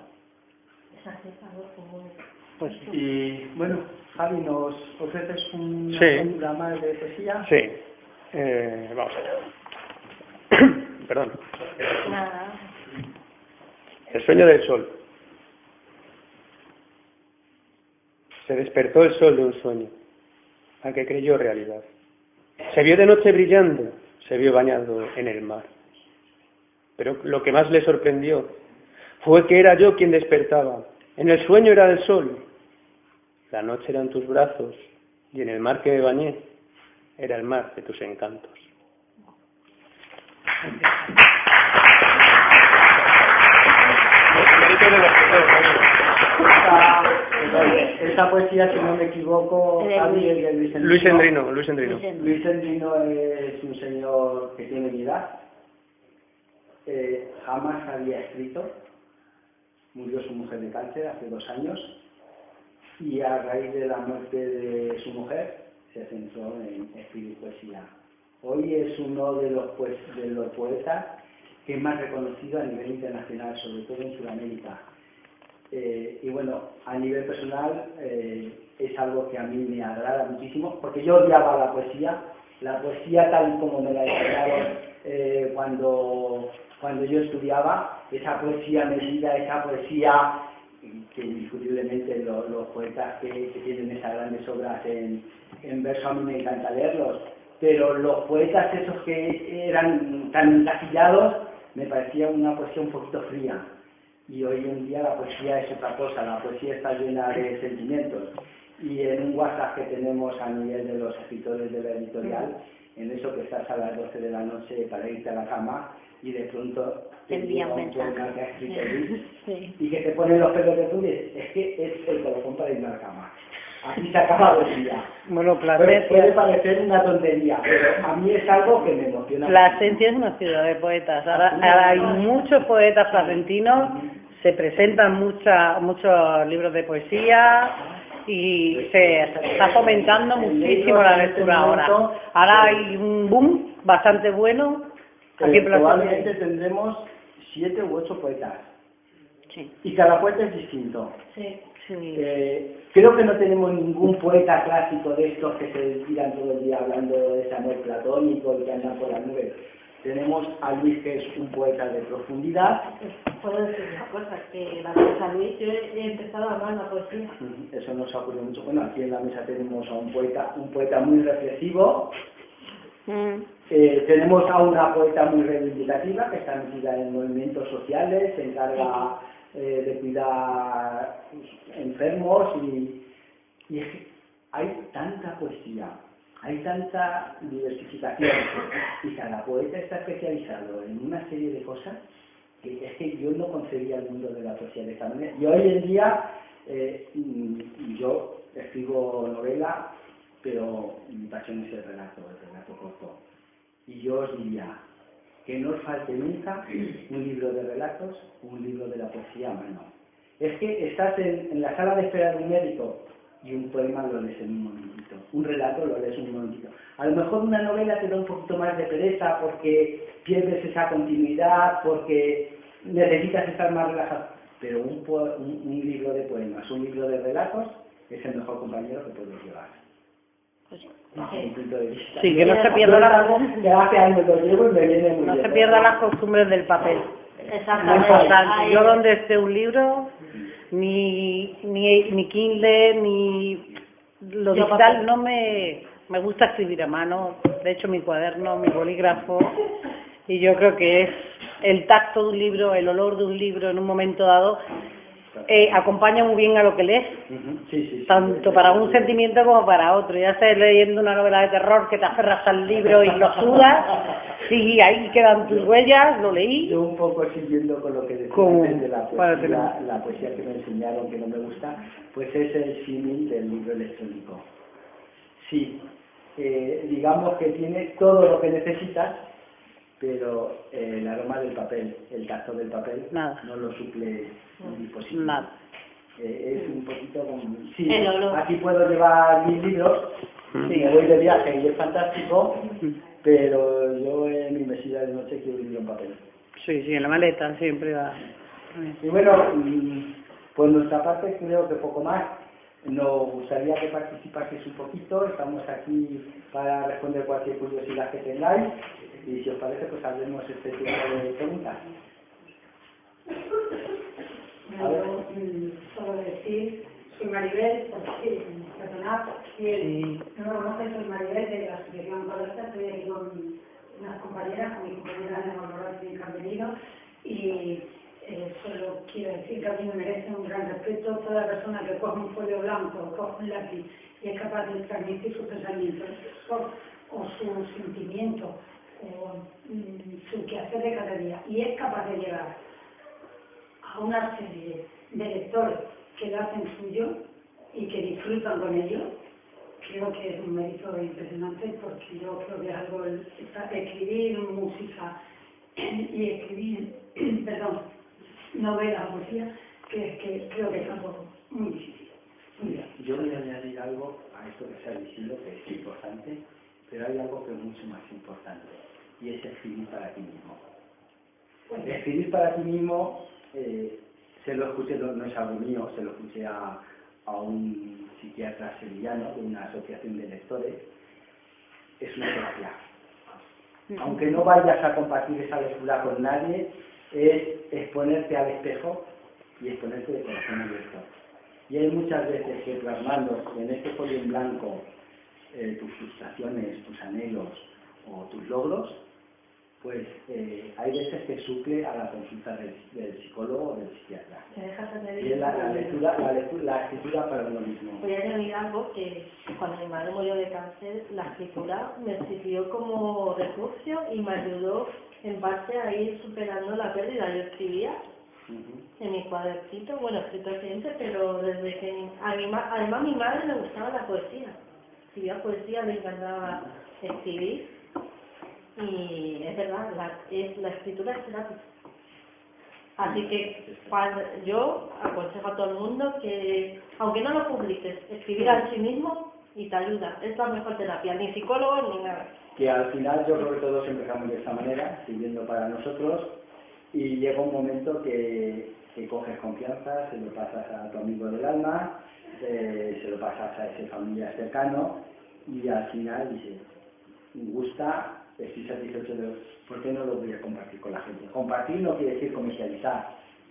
S8: Pues,
S6: y bueno, Javi, ¿nos ofreces un programa de poesía?
S9: Sí, vamos allá. Perdón.
S10: Nada.
S9: El sueño del sol. Se despertó el sol de un sueño, al que creyó realidad. Se vio de noche brillando, se vio bañado en el mar. Pero lo que más le sorprendió fue que era yo quien despertaba. En el sueño era el sol, la noche eran tus brazos, y en el mar que me bañé era el mar de tus encantos.
S6: Esta poesía, si no me equivoco, es de
S9: Luis Endrino.
S6: Luis Endrino es un señor que tiene mi edad. Jamás había escrito. Murió su mujer de cáncer hace 2 años. Y a raíz de la muerte de su mujer, se centró en escribir poesía. Hoy es uno de los poetas que es más reconocido a nivel internacional, sobre todo en Sudamérica. Y bueno, a nivel personal es algo que a mí me agrada muchísimo, porque yo odiaba la poesía tal y como me la enseñaron cuando yo estudiaba, esa poesía medida, esa poesía que indiscutiblemente los poetas que tienen esas grandes obras en verso a mí me encanta leerlos, pero los poetas esos que eran tan encasillados me parecía una poesía un poquito fría. Y hoy en día la poesía es otra cosa, la poesía está llena de sentimientos. Y en un WhatsApp que tenemos a nivel de los escritores de la editorial, en eso que estás a las 12 de la noche para irte a la cama y de pronto te envía un poema que ha escrito Luis y que te pone los pelos de punta y dices, es que es el colofón para irme a la cama. Aquí se acaba la poesía.
S8: Bueno, Plasencia.
S6: Puede parecer una tontería, pero a mí es algo que me emociona.
S8: Plasencia es una ciudad de poetas. Ahora hay muchos poetas placentinos, se presentan muchos libros de poesía y se está fomentando muchísimo la lectura ahora. Ahora hay un boom bastante bueno. Aquí
S6: probablemente tendremos 7 u 8 poetas.
S8: Sí.
S6: Y cada poeta es distinto.
S10: Sí.
S6: Creo que no tenemos ningún poeta clásico de estos que se tiran todo el día hablando de ese amor platónico y que andan por las nubes. Tenemos a Luis, que es un poeta de profundidad.
S10: Puedo decir una cosa, que gracias a Luis yo he empezado a amar la poesía.
S6: Eso nos ha ocurrido mucho. Bueno, aquí en la mesa tenemos a un poeta muy reflexivo. Tenemos a una poeta muy reivindicativa que está metida en movimientos sociales, se encarga de cuidar enfermos y hay tanta poesía, hay tanta diversificación y cada poeta está especializado en una serie de cosas que es que yo no concebía el mundo de la poesía de esta manera. Y hoy en día yo escribo novela, pero mi pasión es el relato corto. Y yo os diría que no os falte nunca un libro de relatos, un libro de la poesía a mano. Es que estás en la sala de espera de un médico y un poema lo lees en un momentito, un relato lo lees en un momentito. A lo mejor una novela te da un poquito más de pereza porque pierdes esa continuidad, porque necesitas estar más relajado, pero un libro de poemas, un libro de relatos es el mejor compañero que puedes llevar.
S8: Sí, que no se pierda
S6: no
S8: se pierdan las costumbres del papel.
S10: Exactamente.
S8: Yo donde esté un libro, ni Kindle, ni lo digital, no me gusta escribir a mano. De hecho, mi cuaderno, mi bolígrafo, y yo creo que es el tacto de un libro, el olor de un libro en un momento dado, acompaña muy bien a lo que lees, tanto para un sentimiento como para otro. Ya estés leyendo una novela de terror que te aferras al libro y lo sudas, y ahí quedan tus huellas, lo leí.
S6: Yo un poco siguiendo con lo que decías de la poesía que me enseñaron que no me gusta, pues es el símil del libro electrónico. Sí, digamos que tiene todo lo que necesitas, pero el aroma del papel, el tacto del papel, no lo suple un dispositivo.
S8: Nada.
S6: Es un poquito como... Sí, aquí puedo llevar mis libros, me voy de viaje y es fantástico, pero yo en mi mesilla de noche quiero un libro en papel.
S8: Sí, en la maleta siempre va.
S6: Y bueno, por nuestra parte creo que poco más. Nos gustaría que participaseis un poquito, estamos aquí para responder cualquier curiosidad que tengáis y si os parece pues hablemos este tipo de preguntas.
S11: Solo decir, soy Maribel, perdonad, si no me conocen, soy Maribel de la Asociación Colorista, estoy aquí con unas compañeras, con mi compañera Ana Valorante y Carmelino, y solo quiero decir que a mí me merece un gran respeto toda persona que coge un folio blanco, coge un lápiz y es capaz de transmitir sus pensamientos o sus sentimientos su quehacer de cada día y es capaz de llegar a una serie de lectores que lo hacen suyo y que disfrutan con ello, creo que es un mérito impresionante, porque yo creo que es algo, escribir música y escribir, novela o poesía, que creo que es algo muy difícil.
S6: Yo voy a añadir algo a esto que se ha diciendo, que es importante, pero hay algo que es mucho más importante, y es escribir para ti mismo. Escribir para ti mismo, se lo escuché, no es algo mío, se lo escuché a un psiquiatra sevillano de una asociación de lectores, es una terapia. Aunque no vayas a compartir esa lectura con nadie, es exponerte al espejo y exponerte de corazón abierto. Y hay muchas veces que plasmando en este folio en blanco tus frustraciones, tus anhelos o tus logros, pues hay veces que suple a la consulta del psicólogo o del psiquiatra. Y es la escritura para uno mismo.
S10: Voy a añadir algo, que cuando mi madre murió de cáncer, la escritura me sirvió como refugio y me ayudó en parte a ir superando la pérdida. Yo escribía en mi cuadernito, escrito reciente, pero desde que además mi madre le gustaba la poesía, escribía poesía, le encantaba escribir, y es verdad, la escritura es terapia. Así que yo aconsejo a todo el mundo que, aunque no lo publiques, escribir a sí mismo y te ayuda, es la mejor terapia, ni psicólogo ni nada.
S6: Que al final yo creo que todos empezamos de esta manera, escribiendo para nosotros, y llega un momento que coges confianza, se lo pasas a tu amigo del alma, se lo pasas a ese familiar cercano, y al final dices, me gusta, estoy satisfecho de ¿por qué no lo voy a compartir con la gente? Compartir no quiere decir comercializar.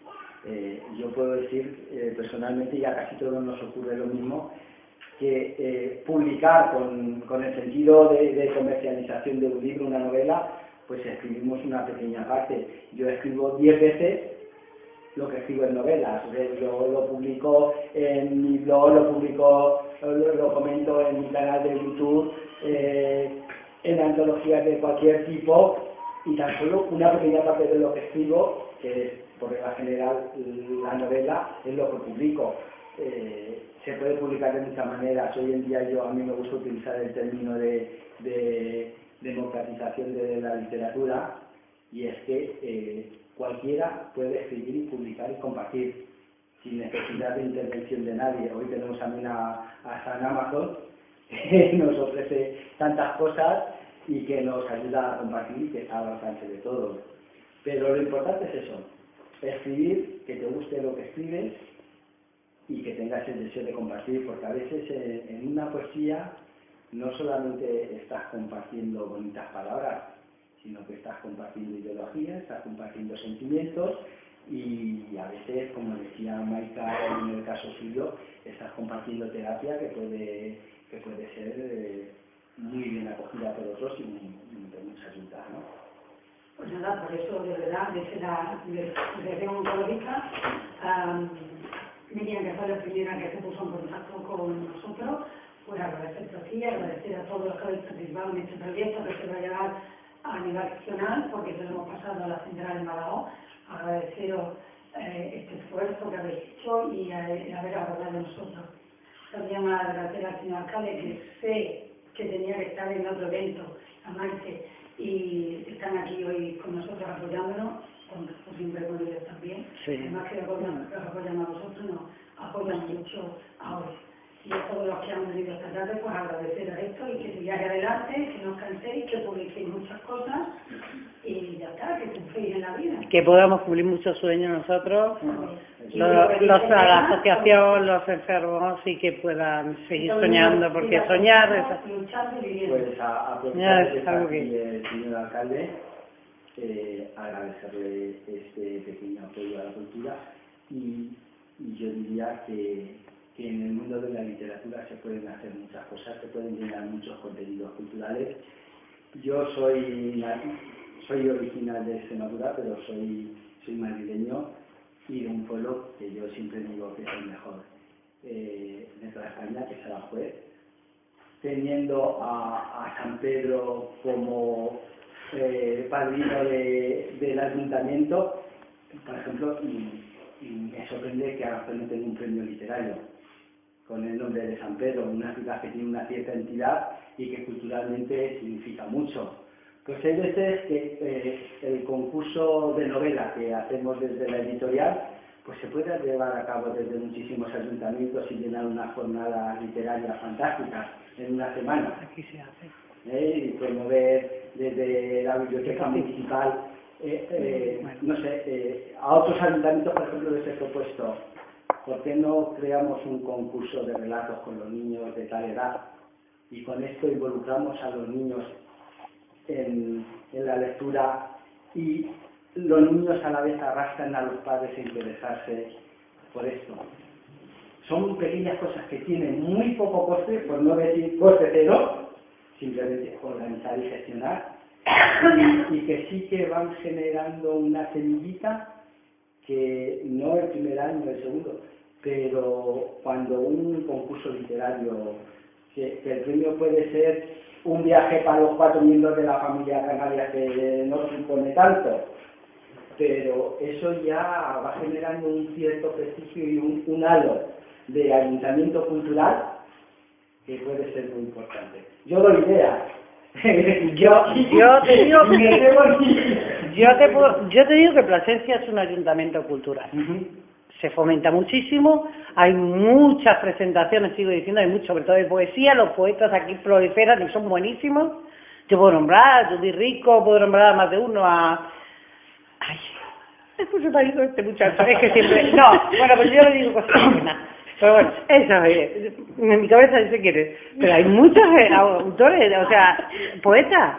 S6: Yo puedo decir personalmente, y a casi todos nos ocurre lo mismo, que publicar con el sentido de comercialización de un libro, una novela, pues escribimos una pequeña parte. Yo escribo 10 veces lo que escribo en novelas. Lo publico en mi blog, lo comento en mi canal de YouTube, en antologías de cualquier tipo, y tan solo una pequeña parte de lo que escribo, que es por regla general la novela, es lo que publico. Se puede publicar de muchas maneras. Hoy en día a mí me gusta utilizar el término de democratización de la literatura, y es que cualquiera puede escribir y publicar y compartir sin necesidad de intervención de nadie. Hoy tenemos también a San Amazon, que nos ofrece tantas cosas y que nos ayuda a compartir y que está al alcance de todos. Pero lo importante es eso, escribir, que te guste lo que escribes y que tengas el deseo de compartir, porque a veces en una poesía no solamente estás compartiendo bonitas palabras, sino que estás compartiendo ideologías, estás compartiendo sentimientos, y a veces, como decía Maika en el caso suyo, estás compartiendo terapia que puede ser muy bien acogida por otros y de mucha ayuda, ¿no?
S11: Pues nada, por eso, de verdad, desde un punto de vista, Miriam, que fue la primera que se puso en contacto con nosotros, pues agradecer a ti, agradecer a todos los que habéis participado en este proyecto que se va a llevar a nivel regional, porque se lo hemos pasado a la central en Badajoz. Agradeceros este esfuerzo que habéis hecho y haber abordado de nosotros. También agradecer al señor alcalde, que sé que tenía que estar en otro evento, a Maite, y están aquí hoy con nosotros apoyándonos, como siempre con ellos también. Sí. Además que os apoyan a vosotros, nos apoyan mucho a hoy. Y a todos los que han venido esta tarde, pues agradecer a esto y que sigáis adelante, que no os canséis, que publiquéis muchas cosas y ya está, que triunféis en la vida.
S8: Que podamos cumplir muchos sueños nosotros, la asociación, los enfermos, y que puedan seguir soñando, porque soñar es...
S6: Pues a aprovechar de estar aquí el señor alcalde, agradecerle este pequeño apoyo a la cultura, y yo diría que en el mundo de la literatura se pueden hacer muchas cosas, se pueden llenar muchos contenidos culturales. Yo soy original de Extremadura, pero soy madrileño, y de un pueblo que yo siempre digo que es el mejor de toda España, que es Aranjuez, teniendo a San Pedro como padrino del ayuntamiento, por ejemplo, y me sorprende que ahora no tenga un premio literario con el nombre de San Pedro, una ciudad que tiene una cierta entidad y que culturalmente significa mucho. Pues hay veces que el concurso de novela que hacemos desde la editorial pues se puede llevar a cabo desde muchísimos ayuntamientos y llenar una jornada literaria fantástica en una semana.
S8: Aquí se hace.
S6: Y promover desde la biblioteca municipal, no sé, a otros ayuntamientos, por ejemplo, les he propuesto, ¿por qué no creamos un concurso de relatos con los niños de tal edad? Y con esto involucramos a los niños en la lectura y los niños a la vez arrastran a los padres a interesarse por esto. Son pequeñas cosas que tienen muy poco coste, por no decir coste cero, simplemente organizar y gestionar, y que sí que van generando una semillita que no el primer año, el segundo, pero cuando un concurso literario, que el premio puede ser un viaje para los 4 miembros de la familia canaria que no supone tanto, pero eso ya va generando un cierto prestigio y un halo de ayuntamiento cultural que puede ser muy importante. Yo doy ideas.
S8: Yo te digo que Plasencia es un ayuntamiento cultural. Se fomenta muchísimo, hay muchas presentaciones, sigo diciendo, hay mucho, sobre todo de poesía, los poetas aquí proliferan y son buenísimos. Yo puedo nombrar a Judy Rico, puedo nombrar a más de uno, Ay, después se me ha ido este muchacho, es que siempre... No, bueno, pues yo le digo cosas buenas. Pero bueno, esa en mi cabeza dice quién es. Pero hay muchos autores, o sea, poetas.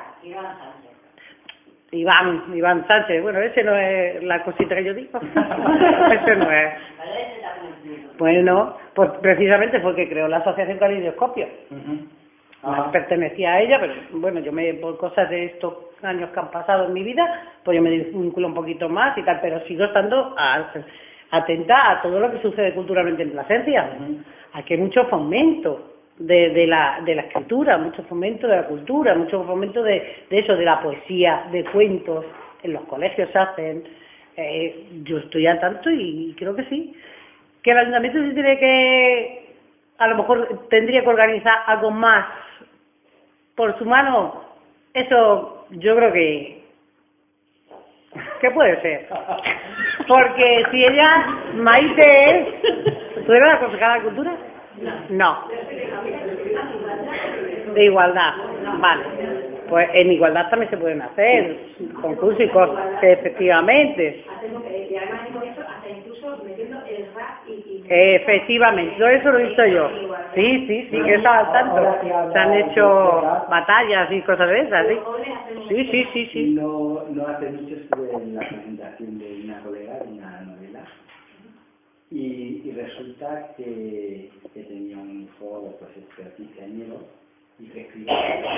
S8: Iván Sánchez, bueno, ese no es la cosita que yo digo. Ese no es. Bueno, pues precisamente fue que creó la Asociación Caleidoscopio. Pertenecía a ella, pero bueno, por cosas de estos años que han pasado en mi vida, pues yo me vinculo un poquito más y tal, pero sigo estando atenta a todo lo que sucede culturalmente en Plasencia. Aquí hay mucho fomento de la escritura, mucho fomento de la cultura, mucho fomento de eso, de la poesía, de cuentos, en los colegios se hacen. Yo estoy al tanto y creo que sí. Que el ayuntamiento sí tiene que, a lo mejor tendría que organizar algo más por su mano, eso yo creo que puede ser. Porque si ella, Maite es... ¿Tú eres la concejala de cultura? No. De igualdad, vale. Pues en igualdad también se pueden hacer concursos y cosas, efectivamente. Efectivamente, todo eso lo he visto yo. Sí, que estaba al tanto. Se han hecho batallas y cosas de esas, ¿sí? Sí.
S6: No hace mucho estuve en la presentación de una colega de una novela y resulta que tenía un hijo pues de 15 años y que escribía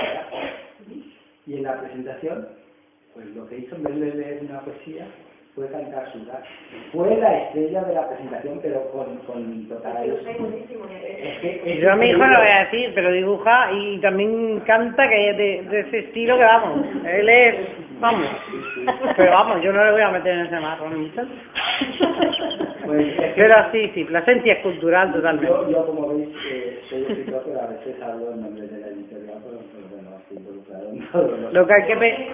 S6: y en la presentación pues lo que hizo en vez de leer una poesía fue cantar su rap. Fue la estrella de la presentación, pero con total...
S8: Yo a mi hijo no lo voy a decir, pero dibuja y también canta, que es de ese estilo que vamos. Él es... Vamos. Pero vamos, yo no le voy a meter en ese marrón.
S6: Pues
S8: pero sí, Plasencia es cultural totalmente.
S6: Yo como veis, soy escritor, pero a veces hablo en nombre de la editorial, pero bueno, estoy involucrado en todo
S8: lo que hay que...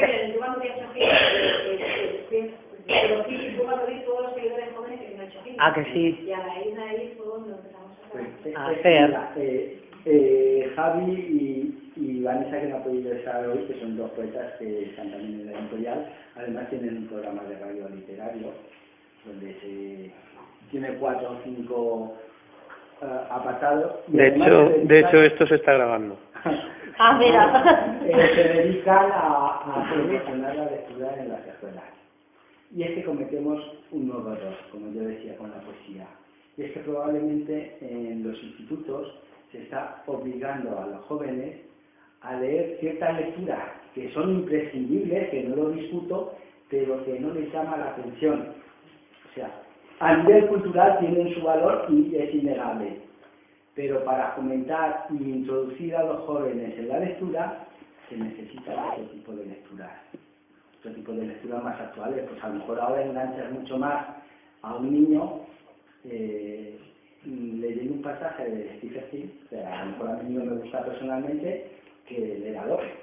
S8: Ah, que sí.
S11: Y a raíz de ahí fue donde empezamos
S8: a hacer.
S6: Javi y Vanessa, que no ha podido estar hoy, que son dos poetas que están también en la editorial, además tienen un programa de radio literario, donde se tiene 4 o 5 apartados.
S9: De hecho, esto se está grabando.
S7: Mira.
S6: Se dedican a promocionar la lectura en las escuelas. Y es que cometemos un nuevo error, como yo decía con la poesía. Y es que probablemente en los institutos se está obligando a los jóvenes a leer ciertas lecturas que son imprescindibles, que no lo discuto, pero que no les llama la atención. O sea, a nivel cultural tienen su valor y es innegable. Pero para fomentar e introducir a los jóvenes en la lectura, se necesita otro tipo de lecturas. Otro tipo de lecturas más actuales. Pues a lo mejor ahora enganchas mucho más a un niño leyendo un pasaje de Stephen King, o sea, a lo mejor a mí no me gusta personalmente, que leer a Lope.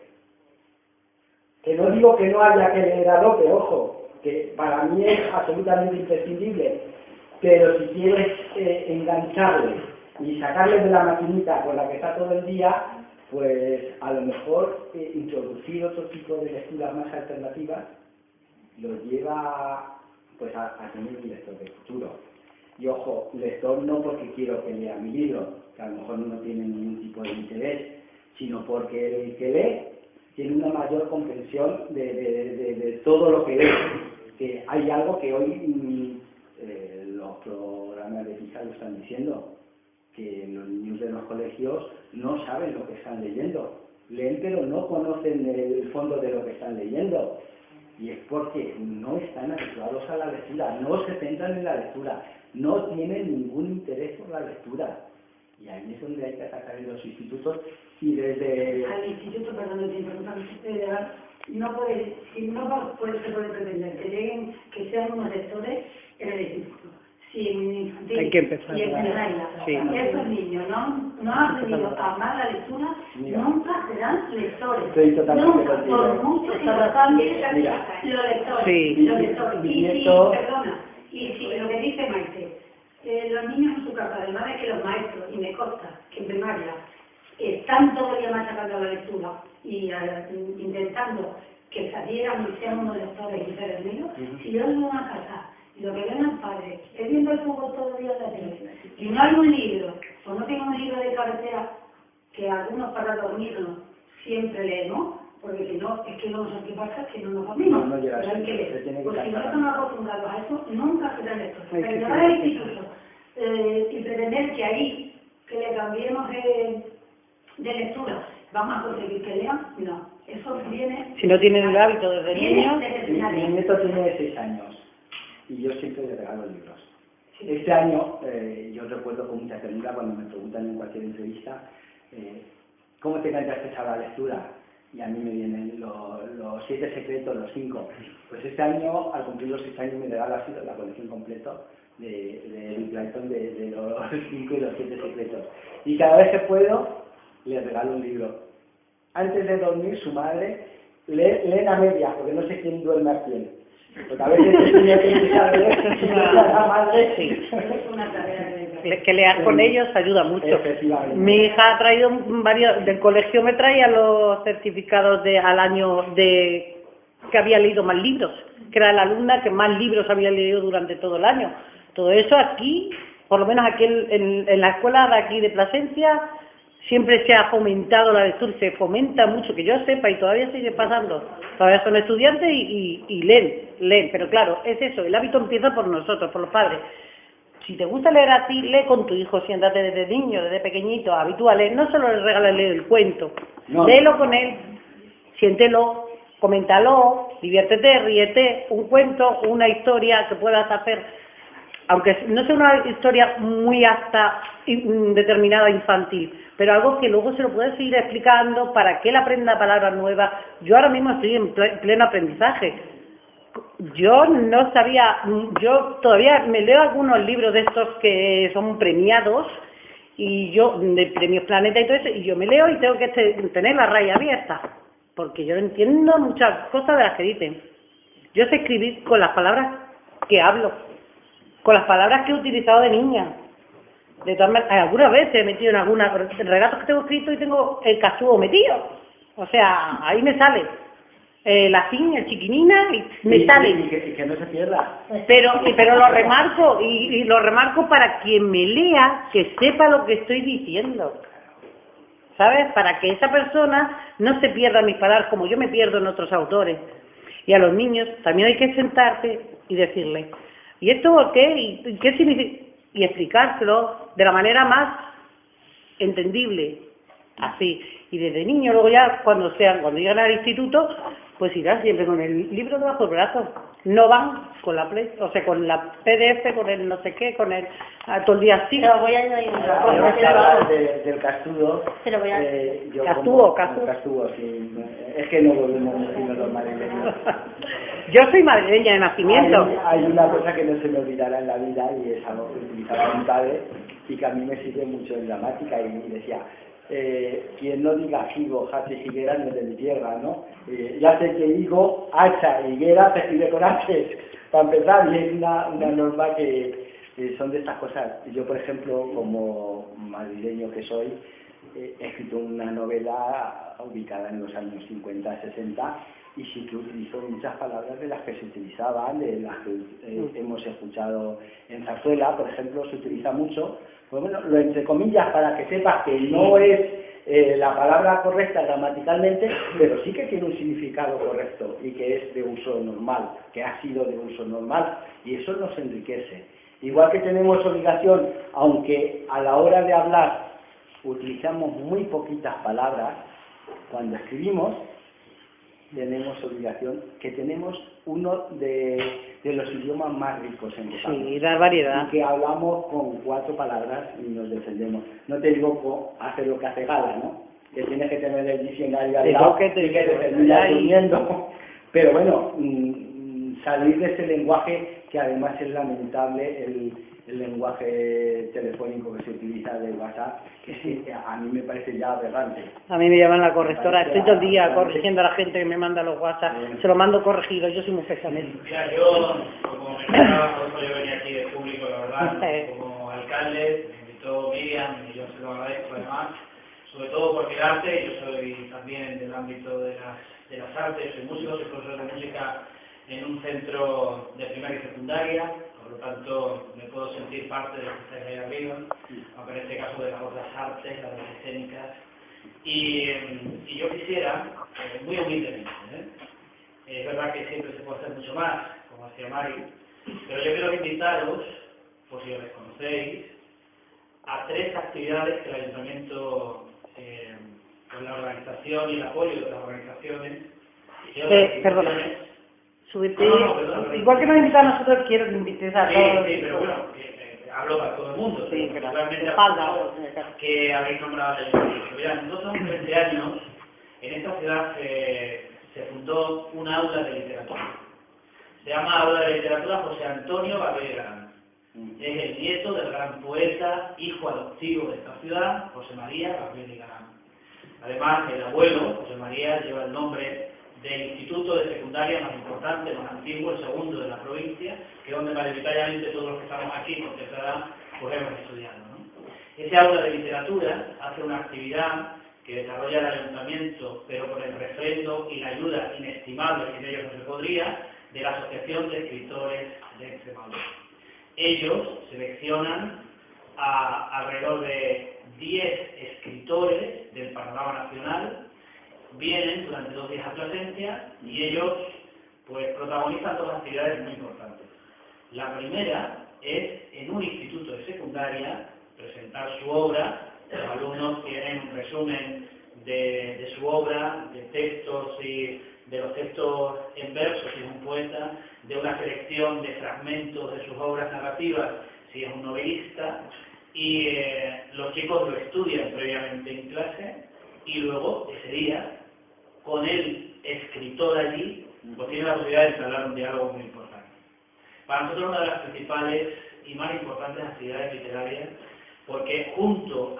S6: Que no digo que no haya que leer a Lope, ojo, que para mí es absolutamente imprescindible, pero si quieres engancharle y sacarle de la maquinita con la que está todo el día, pues a lo mejor introducir otro tipo de lecturas más alternativas los lleva pues a tener un lector de futuro. Y ojo, lector no porque quiero que lea mi libro, que a lo mejor no tiene ningún tipo de interés, sino porque el que lee tiene una mayor comprensión de todo lo que lee. Que hay algo que hoy los programas de PISA lo están diciendo, que los niños de los colegios no saben lo que están leyendo. Leen pero no conocen el fondo de lo que están leyendo. Y es porque no están habituados a la lectura, no se centran en la lectura, no tienen ningún interés por la lectura. Y ahí es donde hay que atacar en los institutos y desde...
S11: Al instituto, perdón, te interrumpa, no se puede pretender que lleguen, que sean unos lectores en el instituto. Si en infantil
S8: hay que empezar
S11: y en primaria,
S8: sí.
S11: Esos niños no han aprendido a amar la lectura, nunca serán lectores.
S6: Estoy totalmente
S11: Nunca,
S6: contigo.
S11: por mucho que lo cambien, los lectores.
S8: Sí.
S11: Los lectores. Y si lo que dice Maite, los niños en su casa, además de que los maestros, y me consta que en primaria están todo el día machacando la lectura y intentando que salieran y sean unos lectores y seres míos, si yo en una casa y lo que ven los padres es viendo el fútbol todo el día en la tele y no hay un libro, o no tengo un libro de cabecera que algunos para dormirnos siempre leemos, porque si no, es que no sé qué pasa, es que no nos dormimos, pero hay que leer, porque si no estamos acostumbrados a eso, nunca serán lectores. Pero llevar al instituto y pretender que ahí, que le cambiemos de lectura, vamos a conseguir que lean, no, eso viene...
S8: Si no tienen el hábito desde niños...
S6: Mi nieto tiene 6 años y yo siempre le regalo libros. Este año, yo recuerdo con mucha ternura cuando me preguntan en cualquier entrevista ¿cómo te enganchaste a la lectura? Y a mí me vienen los 7 secretos, los 5. Pues este año, al cumplir los 6 años, me regala la colección completa de Eric Clayton de los 5 y los 7 secretos. Y cada vez que puedo, le regalo un libro. Antes de dormir, su madre leen a media, porque no sé quién duerme a quién. Porque a veces tiene que empezar a leer la madre.
S8: Sí. Que leer con ellos ayuda mucho. Mi hija ha traído varios, del colegio me traía los certificados al año de que había leído más libros, que era la alumna que más libros había leído durante todo el año. Todo eso aquí, por lo menos aquí en la escuela de aquí de Plasencia, siempre se ha fomentado la lectura, se fomenta mucho, que yo sepa, y todavía sigue pasando. Todavía son estudiantes y leen, pero claro, es eso, el hábito empieza por nosotros, por los padres. Si te gusta leer a ti, lee con tu hijo, siéntate desde niño, desde pequeñito, habitúale, no solo le regales leer el cuento, léelo con él, siéntelo, coméntalo, diviértete, ríete, un cuento, una historia que puedas hacer, aunque no sea una historia muy apta determinada infantil, pero algo que luego se lo puedes seguir explicando para que él aprenda palabras nuevas. Yo ahora mismo estoy en pleno aprendizaje. Yo no sabía, yo todavía me leo algunos libros de estos que son premiados, y yo, de Premios Planeta y todo eso, y yo me leo y tengo que tener la raya abierta, porque yo no entiendo muchas cosas de las que dicen. Yo sé escribir con las palabras que hablo, con las palabras que he utilizado de niña. De todas maneras, algunas veces he metido en algunos relatos que tengo escrito y tengo el casugo metido. O sea, ahí me sale. La ciña chiquinina y me sale.
S6: Y que no se pierda.
S8: Pero lo remarco y lo remarco para quien me lea que sepa lo que estoy diciendo. ¿Sabes? Para que esa persona no se pierda mis palabras como yo me pierdo en otros autores. Y a los niños también hay que sentarse y decirle, ¿y esto por qué? ¿Y qué significa? Y explicárselo de la manera más entendible así. Y desde niño, luego ya cuando llegan al instituto, pues irán siempre con el libro debajo del brazo. No van con la Play, o sea, con la PDF, con el no sé qué, con el todo el día así.
S7: Pero voy a ir
S6: del Castudo.
S7: Pero voy a
S6: Castudo, sí. Es que no volvemos a decirlo los madrileños.
S8: Yo soy madrileña de nacimiento.
S6: Hay una cosa que no se me olvidará en la vida y es algo que utilizaba mi padre y que a mí me sirve mucho en gramática y decía, quien no diga higo, hache, higuera, no es de mi tierra, ¿no? Ya sé que higo, hacha, higuera se escribe con H, para empezar, y es una norma que son de estas cosas. Yo, por ejemplo, como madrileño que soy, he escrito una novela ubicada en los años 50, 60, y sí que utilizo muchas palabras de las que se utilizaban, de las que hemos escuchado en Zarzuela, por ejemplo, se utiliza mucho, pues bueno, lo entre comillas para que sepas que no es la palabra correcta gramaticalmente, pero sí que tiene un significado correcto y que es de uso normal, que ha sido de uso normal, y eso nos enriquece. Igual que tenemos obligación, aunque a la hora de hablar utilizamos muy poquitas palabras, cuando escribimos tenemos obligación, que tenemos uno de los idiomas más ricos en España.
S8: Sí, la variedad.
S6: Y que hablamos con 4 palabras y nos defendemos. No te digo hacer lo que hace Gala, ¿no? Que tienes que tener el diccionario al lado y que te terminas durmiendo. Pero bueno, salir de ese lenguaje que además es lamentable, el lenguaje telefónico que se utiliza de WhatsApp, que sí, a mí me parece ya aberrante.
S8: A mí me llaman la correctora, estoy todo el día corrigiendo a la gente que me manda los WhatsApp, se lo mando corregido, yo soy muy pesadito.
S12: Mira, yo, como me invitaba, por eso yo venía aquí de público, la verdad, como alcalde, me invitó Miriam, y yo se lo agradezco además, sobre todo porque el arte, yo soy también del ámbito de las artes, soy músico, soy profesor de música en un centro de primaria y secundaria, por lo tanto me puedo sentir parte de lo que estáis ahí arriba, aunque en este caso de las otras artes, las escénicas, y yo quisiera, muy humildemente, es verdad que siempre se puede hacer mucho más, como hacía Mari, pero yo quiero invitaros, por si os les conocéis, a 3 actividades que el Ayuntamiento, con la organización y el apoyo de otras organizaciones,
S8: perdona. Subirte, igual que nos invitan a nosotros, quiero que invites a todos.
S12: Sí, pero bueno, hablo para todo el mundo.
S8: Sí,
S12: realmente que habéis nombrado el edificio. Mirad, nosotros hace 20 años, en esta ciudad se fundó un aula de literatura. Se llama Aula de Literatura José Antonio Gabriel Galán. Es el nieto del gran poeta, hijo adoptivo de esta ciudad, José María Gabriel Galán. Además, el abuelo, José María, lleva el nombre del instituto de secundaria más importante, más antiguo, el segundo de la provincia, que es donde mayoritariamente todos los que estamos aquí, por tercera edad, pues hemos estudiado, ¿no? Ese aula de literatura hace una actividad que desarrolla el ayuntamiento, pero con el refrendo y la ayuda inestimable, sin ellos no se podría, de la Asociación de Escritores de Extremadura. Ellos seleccionan a alrededor de 10 escritores del panorama nacional, vienen durante 2 días a Plasencia y ellos pues protagonizan 2 actividades muy importantes. La primera es en un instituto de secundaria presentar su obra. Los alumnos tienen un resumen de su obra, de textos y de los textos en verso si es un poeta, de una selección de fragmentos de sus obras narrativas si es un novelista, y los chicos lo estudian previamente en clase y luego ese día con el escritor allí, pues tiene la posibilidad de entablar un diálogo muy importante. Para nosotros una de las principales y más importantes actividades literarias, porque junto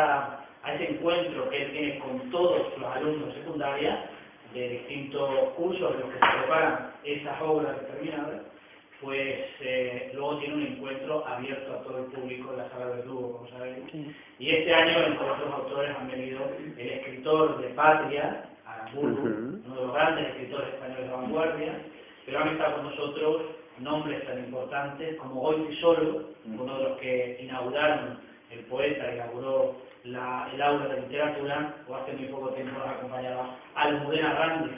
S12: a ese encuentro que él tiene con todos los alumnos de secundaria, de distintos cursos de los que se preparan esas obras determinadas, pues luego tiene un encuentro abierto a todo el público en la sala de Lugo, como sabéis. Y este año, entre otros autores, han venido el escritor de Patria, Aramburu, uno de los grandes escritores españoles de vanguardia, pero han estado con nosotros nombres tan importantes como Goiti Solo, uno de los que inauguraron, el poeta inauguró el aula de literatura, o hace muy poco tiempo nos acompañaba Almudena Randes.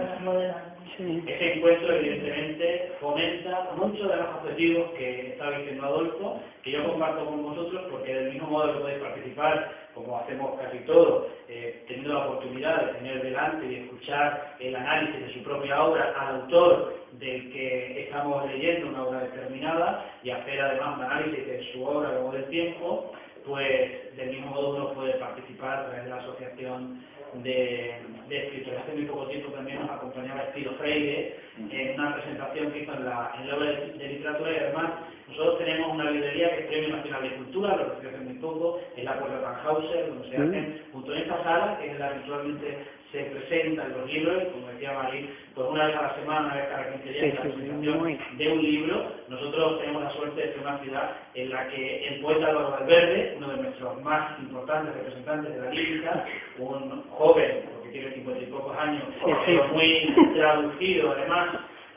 S12: Ese encuentro evidentemente fomenta muchos de los objetivos que estaba diciendo Adolfo, que yo comparto con vosotros porque del mismo mismo modo que podéis participar, como hacemos casi todos, teniendo la oportunidad de tener delante y escuchar el análisis de su propia obra al autor del que estamos leyendo una obra determinada y hacer además un análisis de su obra a lo largo del tiempo, pues del mismo modo uno puede participar a través de la asociación de escritores. Hace muy poco tiempo también nos acompañaba Espiro Freire en una presentación que hizo en la obra de literatura, y además nosotros tenemos una librería que es Premio Nacional de Cultura, lo recibió hace muy poco, en la Puerta Tannhäuser, donde se hacen, junto en esta sala, que es la que habitualmente se presentan los libros, y como decía Marí, pues una vez a la semana, una vez cada 15 días, la presentación de un libro. Nosotros tenemos la suerte de ser una ciudad en la que el poeta Álvaro Valverde, uno de nuestros más importantes representantes de la lírica, un joven, porque tiene 50 y pocos años, pero muy traducido además,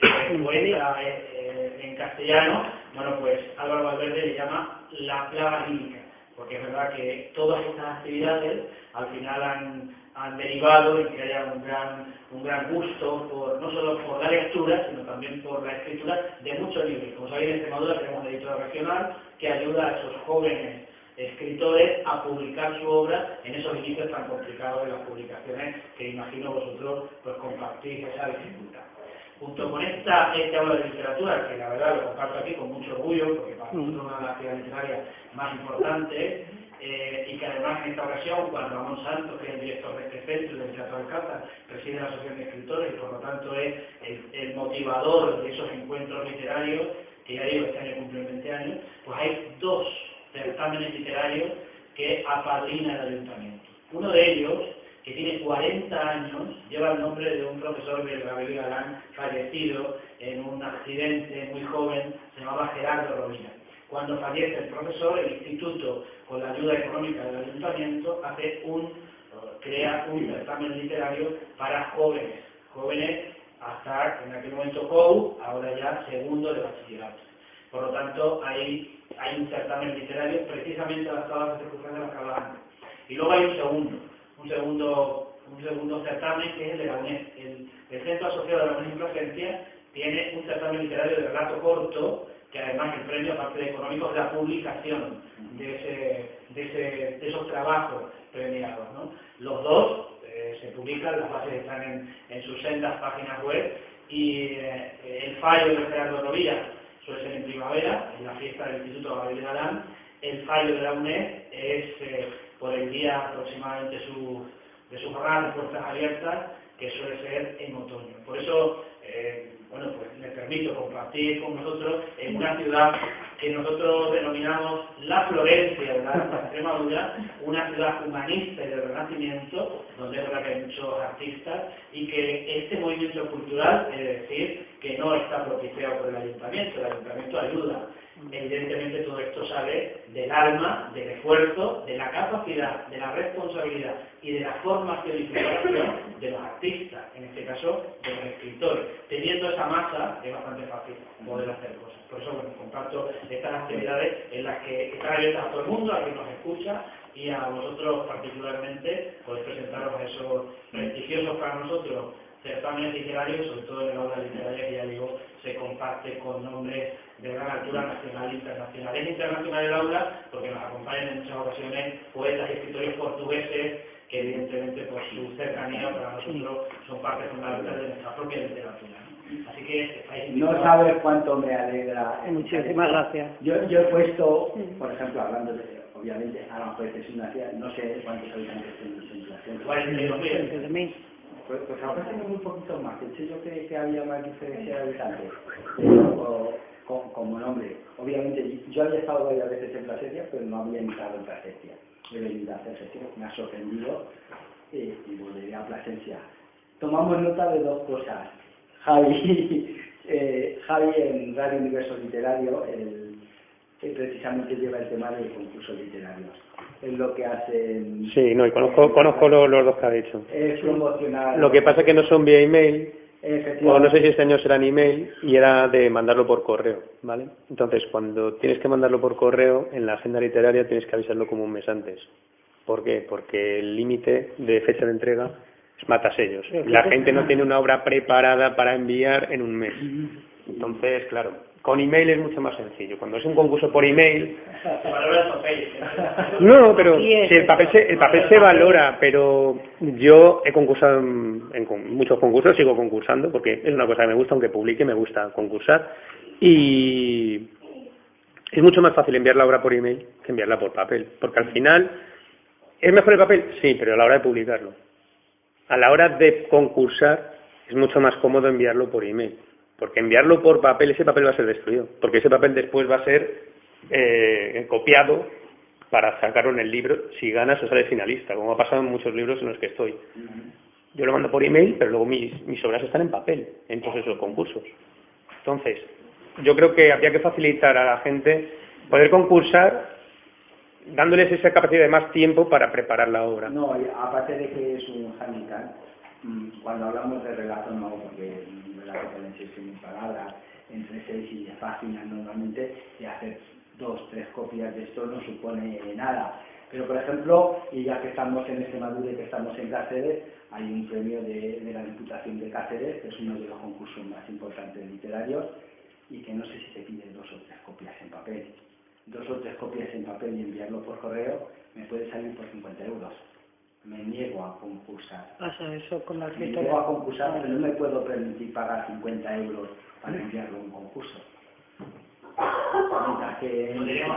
S12: poeta en castellano, bueno, pues Álvaro Valverde le llama la plaga lírica, porque es verdad que todas estas actividades al final han derivado en que haya un gran gusto no solo por la lectura, sino también por la escritura de muchos libros. Como sabéis, en Extremadura tenemos una editora regional que ayuda a esos jóvenes escritores a publicar su obra en esos inicios tan complicados de las publicaciones, que imagino vosotros pues compartís esa dificultad. Junto con esta obra de literatura, que la verdad lo comparto aquí con mucho orgullo, porque para nosotros es una de las actividades literarias más importantes, y que además en esta ocasión, Juan Ramón Santos, que es el director de este centro de Teatro Alcázar, preside la Asociación de Escritores y por lo tanto es el motivador de esos encuentros literarios, que ya digo, este año cumplen 20 años, pues hay 2 certámenes literarios que apadrina el ayuntamiento. Uno de ellos, que tiene 40 años, lleva el nombre de un profesor de Gabriel Galán, fallecido en un accidente muy joven, se llamaba Gerardo Rovira. Cuando fallece el profesor, el instituto, con la ayuda económica del ayuntamiento, crea un certamen literario para jóvenes hasta en aquel momento COU, ahora ya segundo de bachillerato. Por lo tanto, hay un certamen literario precisamente adaptado a las circunstancias de las que hablaba antes. Y luego hay un segundo certamen, que es el de la UNED. El Centro Asociado de la UNED en Plasencia tiene un certamen literario de relato corto, que además el premio, aparte de económico, es la publicación de esos trabajos premiados, ¿no? Los 2 se publican, las bases están en sus sendas páginas web, y el fallo de Gerardo Rovira suele ser en primavera, en la fiesta del Instituto Gabriel Galán. El fallo de la UNED es por el día aproximadamente de su jornada de puertas abiertas, que suele ser en otoño. Por eso, pues me permito compartir con vosotros en una ciudad que nosotros denominamos la Florencia de la Extremadura, una ciudad humanista y del Renacimiento, donde es verdad que hay muchos artistas, y que este movimiento cultural, es decir, que no está propiciado por el ayuntamiento ayuda. Evidentemente todo esto sale del alma, del esfuerzo, de la capacidad, de la responsabilidad y de la formación y preparación de los artistas, en este caso de los escritores. Teniendo esa masa es bastante fácil poder hacer cosas. Por eso comparto estas actividades en las que están abiertas a todo el mundo, a quien nos escucha, y a vosotros particularmente podéis presentaros a esos prestigiosos para nosotros certámenes literarios, sobre todo en el aula literaria, que ya digo, se comparte con nombres de gran altura nacional e internacional. Es internacional el aula porque nos acompañan en muchas ocasiones poetas y escritores portugueses, que evidentemente por su cercanía para nosotros son parte fundamental de nuestra propia literatura, ¿no? Así que estáis invitados.
S6: No sabes cuánto me alegra.
S8: Muchísimas gracias.
S6: Yo he puesto, por ejemplo, hablando obviamente, a lo mejor es una ciudad, no sé cuántos habitantes tiene la ciudad. Pues ahora tenemos un poquito más. De hecho, yo creí que había más diferencia de habitantes. Como nombre. Obviamente, yo había estado varias veces en Plasencia, pero no había entrado en Plasencia. He venido a hacer gestión, me ha sorprendido y volveré a Plasencia. Tomamos nota de 2 cosas. Javi en Radio Universo Literario, precisamente lleva el tema de concursos literarios. Es lo que hacen.
S9: Sí, no, y conozco los 2 que ha dicho.
S6: Es promocionar.
S9: Lo que pasa es que no son vía email, o no sé si este año serán email, y era de mandarlo por correo, ¿vale? Entonces, cuando tienes que mandarlo por correo, en la agenda literaria tienes que avisarlo como un mes antes. ¿Por qué? Porque el límite de fecha de entrega es matasellos. La gente no tiene una obra preparada para enviar en un mes. Entonces, claro, Con email es mucho más sencillo. Cuando es un concurso por email...
S12: Se valora el papel.
S9: No, pero si el papel se valora, pero yo he concursado en muchos concursos, sigo concursando, porque es una cosa que me gusta, aunque publique, me gusta concursar. Y es mucho más fácil enviar la obra por email que enviarla por papel, porque al final, ¿es mejor el papel? Sí, pero a la hora de publicarlo. A la hora de concursar es mucho más cómodo enviarlo por email. Porque enviarlo por papel, ese papel va a ser destruido. Porque ese papel después va a ser copiado para sacarlo en el libro si ganas o sales finalista, como ha pasado en muchos libros en los que estoy. Yo lo mando por email, pero luego mis obras están en papel, en todos esos concursos. Entonces, yo creo que habría que facilitar a la gente poder concursar dándoles esa capacidad de más tiempo para preparar la obra.
S6: No, aparte de que es un handicap, cuando hablamos de relato no, porque un relato pueden ser 100.000 palabras, entre 6 y 10 páginas normalmente, y hacer 2-3 copias de esto no supone nada. Pero, por ejemplo, y ya que estamos en Extremadura y que estamos en Cáceres, hay un premio de la Diputación de Cáceres, que es uno de los concursos más importantes literarios, y que no sé si te piden 2 o 3 copias en papel. 2 o 3 copias en papel y enviarlo por correo me puede salir por 50 euros. Me niego a concursar.
S8: Pasa eso con la
S6: Me niego a concursar, pero no me puedo permitir pagar 50 euros para enviarlo a un concurso. Mientras que...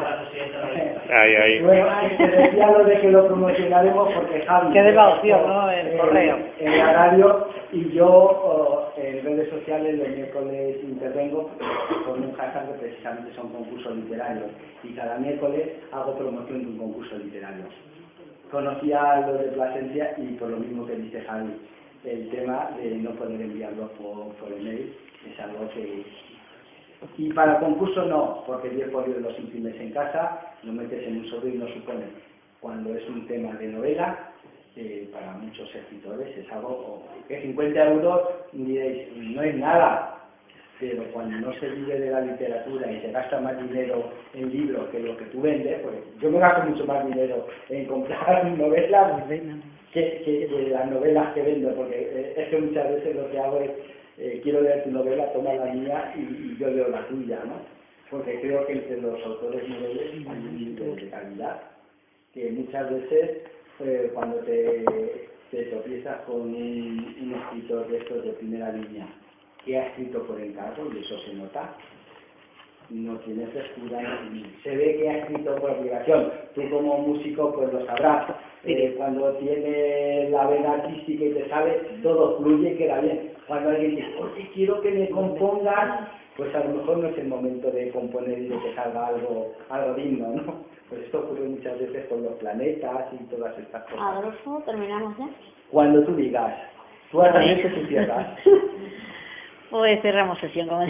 S6: Bueno, te decía lo de que lo promocionaremos porque Javi...
S8: Qué devoción, ¿no? El correo.
S6: En la radio, y yo en redes sociales los miércoles intervengo con un hashtag que precisamente son concursos literarios. Y cada miércoles hago promoción de un concurso literario. Conocía lo de Plasencia y por lo mismo que dice Javi, el tema de no poder enviarlo por email es algo que... Y para concurso no, porque 10 folios los imprimes en casa, lo metes en un sobre y no supone. Cuando es un tema de novela, para muchos escritores es algo que 50 euros, diréis, no es nada. Pero cuando no se vive de la literatura y se gasta más dinero en libros que lo que tú vendes, pues yo me gasto mucho más dinero en comprar novelas que las novelas que vendo, porque es que muchas veces lo que hago es quiero leer tu novela, toma la mía y yo leo la tuya, ¿no? Porque creo que entre los autores noveles hay un nivel de calidad que muchas veces cuando te tropiezas con un escritor de estos de primera línea que ha escrito por encargo, y eso se nota, no tiene frescura, se ve que ha escrito por obligación. Tú como músico pues lo sabrás, cuando tienes la vena artística y te sale, todo fluye y queda bien. Cuando alguien dice, oye, quiero que me compongas, pues a lo mejor no es el momento de componer y de que salga algo digno, ¿no? Pues esto ocurre muchas veces con los planetas y todas estas cosas.
S7: Adolfo, ¿terminamos ya?
S6: Cuando tú digas, tú harás eso, tú cierras.
S7: Pues cerramos sesión, como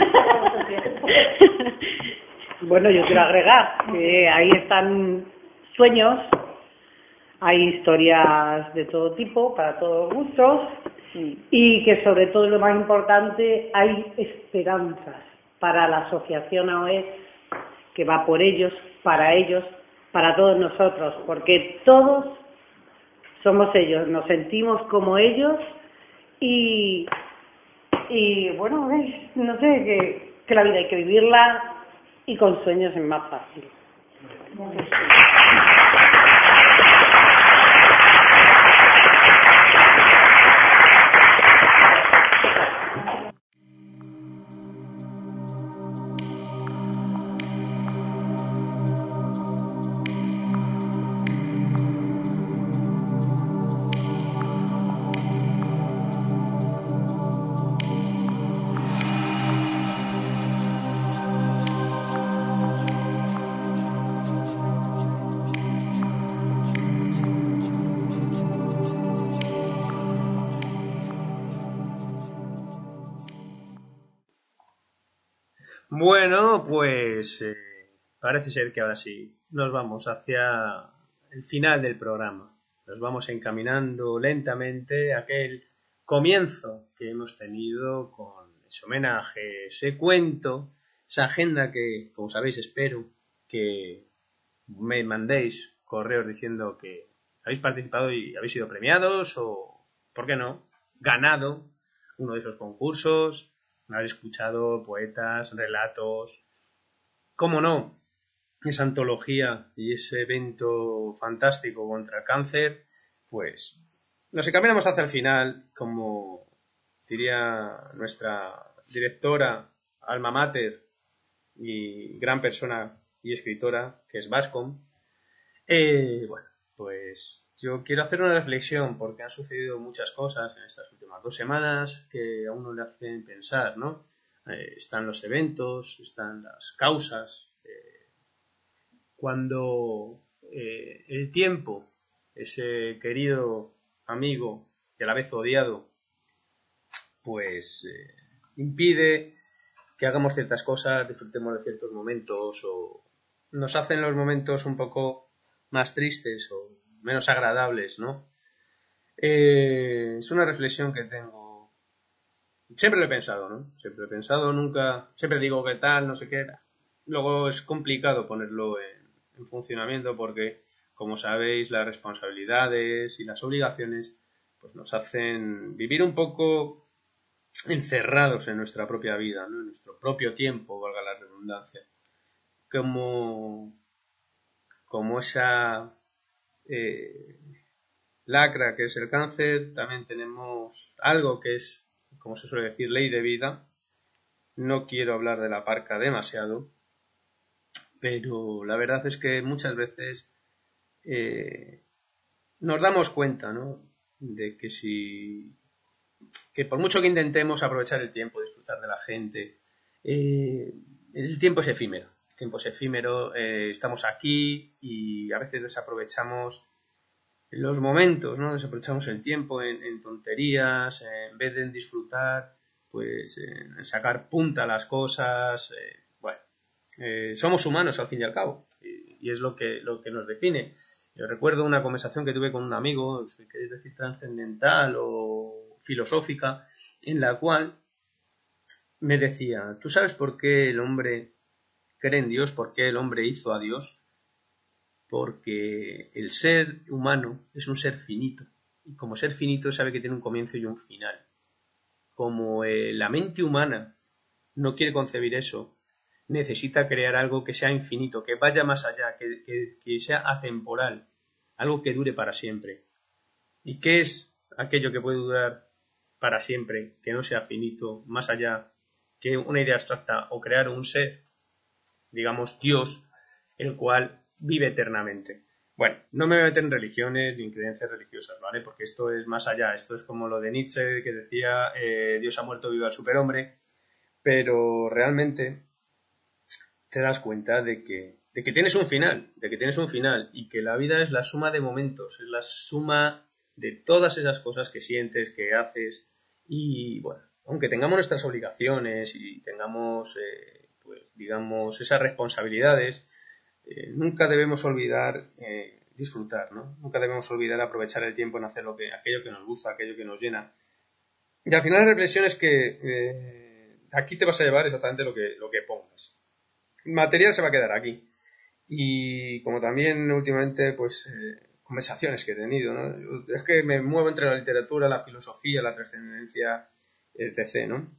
S8: Bueno, yo quiero agregar que ahí están sueños, hay historias de todo tipo, para todos gustos, y que sobre todo lo más importante, hay esperanzas para la asociación AOE, que va por ellos, para todos nosotros, porque todos somos ellos, nos sentimos como ellos, y bueno, veis, no sé, que la vida hay que vivirla y con sueños es más fácil.
S1: Bueno, pues parece ser que ahora sí nos vamos hacia el final del programa. Nos vamos encaminando lentamente a aquel comienzo que hemos tenido con ese homenaje, ese cuento, esa agenda que, como sabéis, espero que me mandéis correos diciendo que habéis participado y habéis sido premiados o, ¿por qué no?, ganado uno de esos concursos. haber escuchado poetas, relatos, cómo no, esa antología y ese evento fantástico contra el cáncer, pues nos encaminamos hacia el final, como diría nuestra directora, alma mater y gran persona y escritora, que es Bascom. Bueno, pues yo quiero hacer una reflexión porque han sucedido muchas cosas en estas últimas 2 semanas que a uno le hacen pensar, ¿no? Están los eventos, están las causas. Cuando el tiempo, ese querido amigo y a la vez odiado, pues impide que hagamos ciertas cosas, disfrutemos de ciertos momentos o nos hacen los momentos un poco más tristes o menos agradables, ¿no? Es una reflexión que tengo. Siempre lo he pensado, ¿no? Siempre he pensado, nunca. Siempre digo que tal, no sé qué. Luego es complicado ponerlo en funcionamiento porque, como sabéis, las responsabilidades y las obligaciones pues nos hacen vivir un poco encerrados en nuestra propia vida, ¿no? En nuestro propio tiempo, valga la redundancia. Como esa lacra que es el cáncer, también tenemos algo que es, como se suele decir, ley de vida. No quiero hablar de la parca demasiado, pero la verdad es que muchas veces nos damos cuenta, ¿no? De que por mucho que intentemos aprovechar el tiempo, disfrutar de la gente, el tiempo es efímero. El tiempo es efímero, estamos aquí y a veces desaprovechamos los momentos, ¿no? Desaprovechamos el tiempo en tonterías, en vez de disfrutar, pues en sacar punta a las cosas. Bueno, somos humanos al fin y al cabo y es lo que nos define. Yo recuerdo una conversación que tuve con un amigo, que es decir, trascendental o filosófica, en la cual me decía, ¿tú sabes por qué el hombre cree en Dios? ¿Por qué el hombre hizo a Dios? Porque el ser humano es un ser finito y como ser finito sabe que tiene un comienzo y un final. Como la mente humana no quiere concebir eso, necesita crear algo que sea infinito, que vaya más allá, que sea atemporal, algo que dure para siempre. ¿Y qué es aquello que puede durar para siempre, que no sea finito, más allá que una idea abstracta o crear un ser, digamos Dios, el cual vive eternamente? Bueno, no me voy a meter en religiones ni en creencias religiosas, ¿vale? Porque esto es más allá, esto es como lo de Nietzsche que decía Dios ha muerto, viva el superhombre, pero realmente te das cuenta de que tienes un final, y que la vida es la suma de momentos, es la suma de todas esas cosas que sientes, que haces y bueno, aunque tengamos nuestras obligaciones y tengamos pues digamos esas responsabilidades, nunca debemos olvidar disfrutar, ¿no? Nunca debemos olvidar aprovechar el tiempo en hacer aquello que nos gusta, aquello que nos llena. Y al final la reflexión es que aquí te vas a llevar exactamente lo que pongas. El material se va a quedar aquí. Y como también últimamente, pues, conversaciones que he tenido, ¿no? Es que me muevo entre la literatura, la filosofía, la trascendencia, etc., ¿no?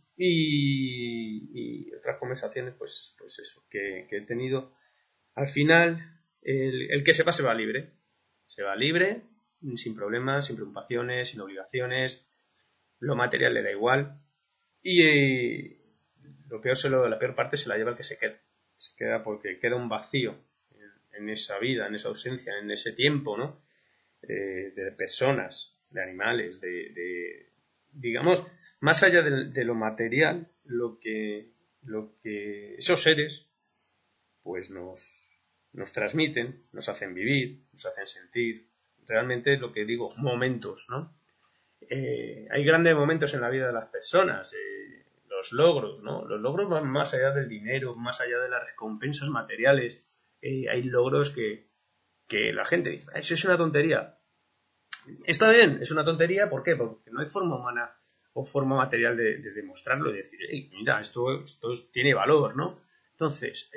S1: Y otras conversaciones, pues eso, que he tenido. Al final, el que sepa se va libre. Se va libre, sin problemas, sin preocupaciones, sin obligaciones. Lo material le da igual. Y la peor parte se la lleva el que se queda. Se queda porque queda un vacío en esa vida, en esa ausencia, en ese tiempo, ¿no? De personas, de animales, digamos, más allá de lo material, lo que esos seres pues nos transmiten, nos hacen vivir, nos hacen sentir, realmente lo que digo, momentos, ¿no? Hay grandes momentos en la vida de las personas, los logros, ¿no? Los logros van más allá del dinero, más allá de las recompensas materiales. Hay logros que la gente dice, eso es una tontería. Está bien, es una tontería, ¿por qué? Porque no hay forma humana o forma material de demostrarlo, de decir, hey, mira, esto tiene valor, ¿no? Entonces,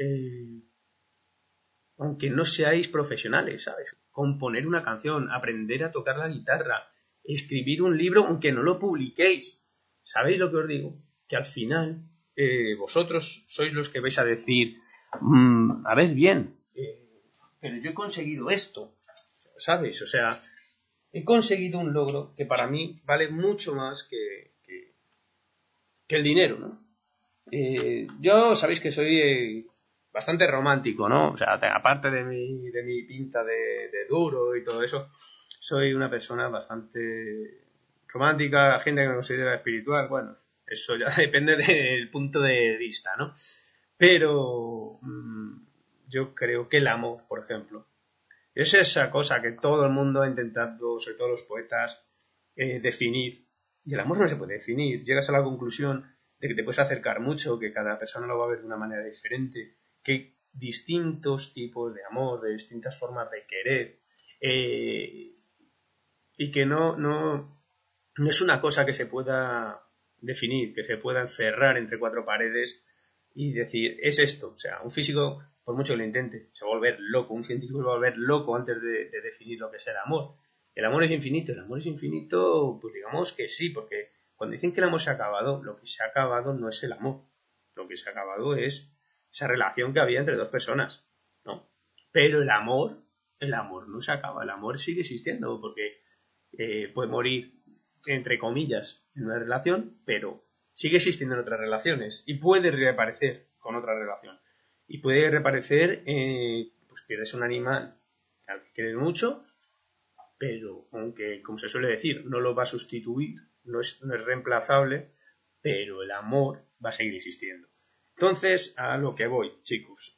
S1: aunque no seáis profesionales, ¿sabes? Componer una canción, aprender a tocar la guitarra, escribir un libro, aunque no lo publiquéis. ¿Sabéis lo que os digo? que al final vosotros sois los que vais a decir, a ver, bien, pero yo he conseguido esto, ¿sabes? O sea, he conseguido un logro que para mí vale mucho más que el dinero, ¿no? Yo sabéis que soy bastante romántico, ¿no? O sea, aparte de mi pinta de duro y todo eso, soy una persona bastante romántica, gente que me considera espiritual, bueno, eso ya depende del punto de vista, ¿no? Pero yo creo que el amor, por ejemplo, es esa cosa que todo el mundo ha intentado, sobre todo los poetas, definir. Y el amor no se puede definir. Llegas a la conclusión de que te puedes acercar mucho, que cada persona lo va a ver de una manera diferente, que hay distintos tipos de amor, de distintas formas de querer, y que no es una cosa que se pueda definir, que se pueda encerrar entre cuatro paredes y decir, es esto. O sea, un físico, por mucho que lo intente, se va a volver loco, un científico se va a volver loco antes de definir lo que es el amor. El amor es infinito, pues digamos que sí, porque cuando dicen que el amor se ha acabado, lo que se ha acabado no es el amor, lo que se ha acabado es esa relación que había entre dos personas, ¿no? Pero el amor no se acaba, el amor sigue existiendo, porque puede morir, entre comillas, en una relación, pero sigue existiendo en otras relaciones y puede reaparecer con otra relación. Y puede reaparecer, pues pierdes un animal al que quieres mucho, pero aunque, como se suele decir, no lo va a sustituir, no es reemplazable, pero el amor va a seguir existiendo. Entonces, a lo que voy, chicos.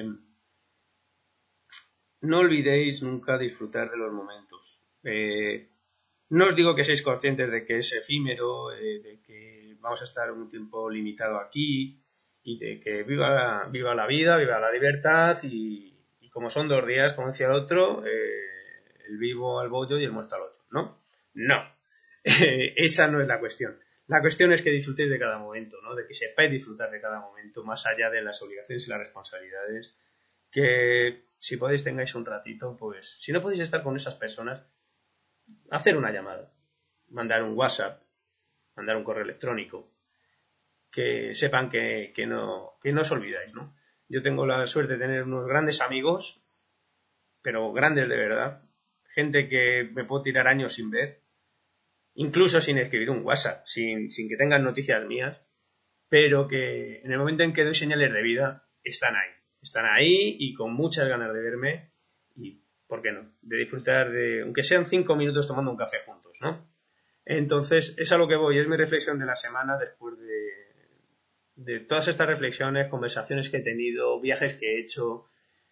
S1: No olvidéis nunca disfrutar de los momentos. No os digo que seáis conscientes de que es efímero, de que vamos a estar un tiempo limitado aquí y de que viva la vida, viva la libertad y como son 2 días, como decía el otro, el vivo al bollo y el muerto al otro, ¿no? No. Esa no es la cuestión. La cuestión es que disfrutéis de cada momento, ¿no? De que sepáis disfrutar de cada momento, más allá de las obligaciones y las responsabilidades, que si podéis tengáis un ratito, pues si no podéis estar con esas personas, hacer una llamada, mandar un WhatsApp, mandar un correo electrónico, que sepan que no os olvidáis, ¿no? Yo tengo la suerte de tener unos grandes amigos, pero grandes de verdad, gente que me puedo tirar años sin ver, incluso sin escribir un WhatsApp, sin que tengan noticias mías, pero que en el momento en que doy señales de vida, están ahí y con muchas ganas de verme y, ¿por qué no?, de disfrutar de, aunque sean 5 minutos tomando un café juntos, ¿no? Entonces, es a lo que voy, es mi reflexión de la semana después de todas estas reflexiones, conversaciones que he tenido, viajes que he hecho.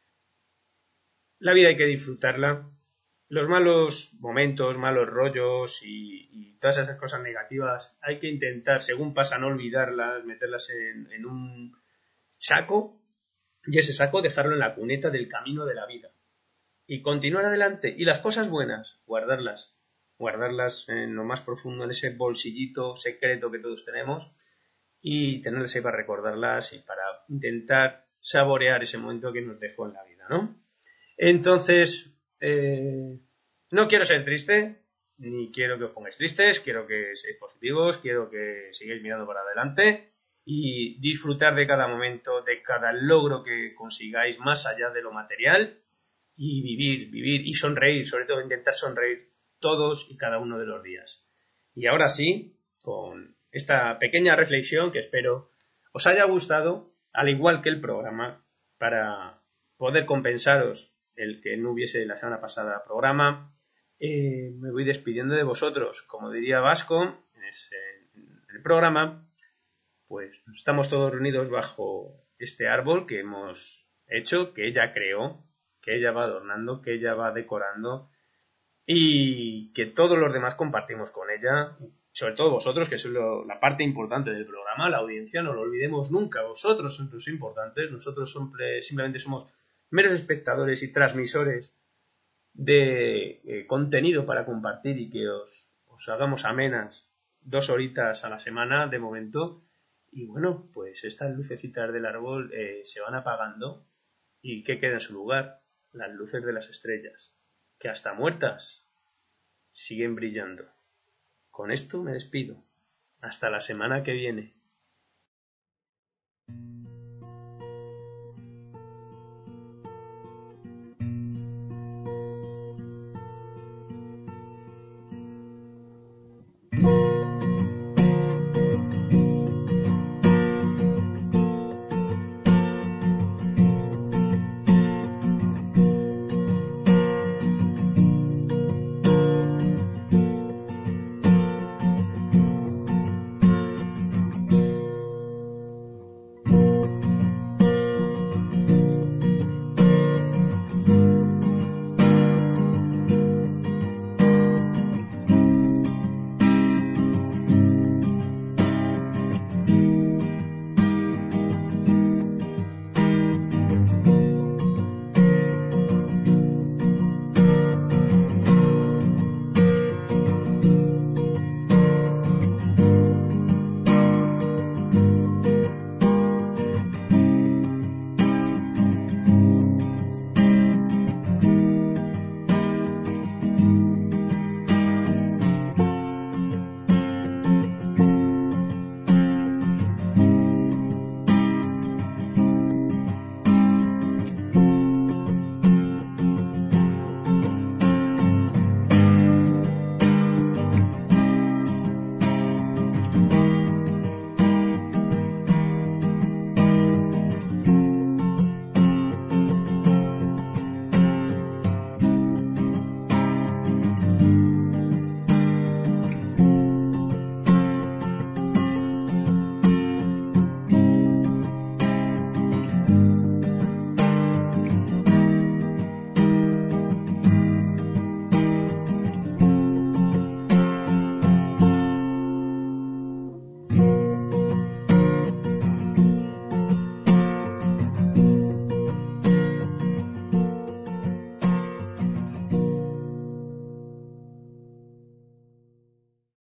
S1: La vida hay que disfrutarla. Los malos momentos, malos rollos y todas esas cosas negativas hay que intentar, según pasa, no olvidarlas, meterlas en un saco y ese saco dejarlo en la cuneta del camino de la vida y continuar adelante. Y las cosas buenas, guardarlas en lo más profundo, en ese bolsillito secreto que todos tenemos y tenerlas ahí para recordarlas y para intentar saborear ese momento que nos dejó en la vida, ¿no? Entonces, no quiero ser triste, ni quiero que os pongáis tristes, quiero que seáis positivos, quiero que sigáis mirando para adelante y disfrutar de cada momento, de cada logro que consigáis más allá de lo material y vivir y sonreír, sobre todo intentar sonreír todos y cada uno de los días. Y ahora sí, con esta pequeña reflexión que espero os haya gustado, al igual que el programa, para poder compensaros el que no hubiese la semana pasada programa, me voy despidiendo de vosotros. Como diría Vasco en el programa, pues estamos todos reunidos bajo este árbol que hemos hecho, que ella creó, que ella va adornando, que ella va decorando y que todos los demás compartimos con ella, sobre todo vosotros, que sois la parte importante del programa, la audiencia, no lo olvidemos nunca, vosotros sois los importantes, nosotros simplemente somos meros espectadores y transmisores de contenido para compartir y que os hagamos amenas 2 horitas a la semana de momento. Y bueno, pues estas lucecitas del árbol se van apagando y ¿qué queda en su lugar? Las luces de las estrellas, que hasta muertas siguen brillando. Con esto me despido. Hasta la semana que viene. Thank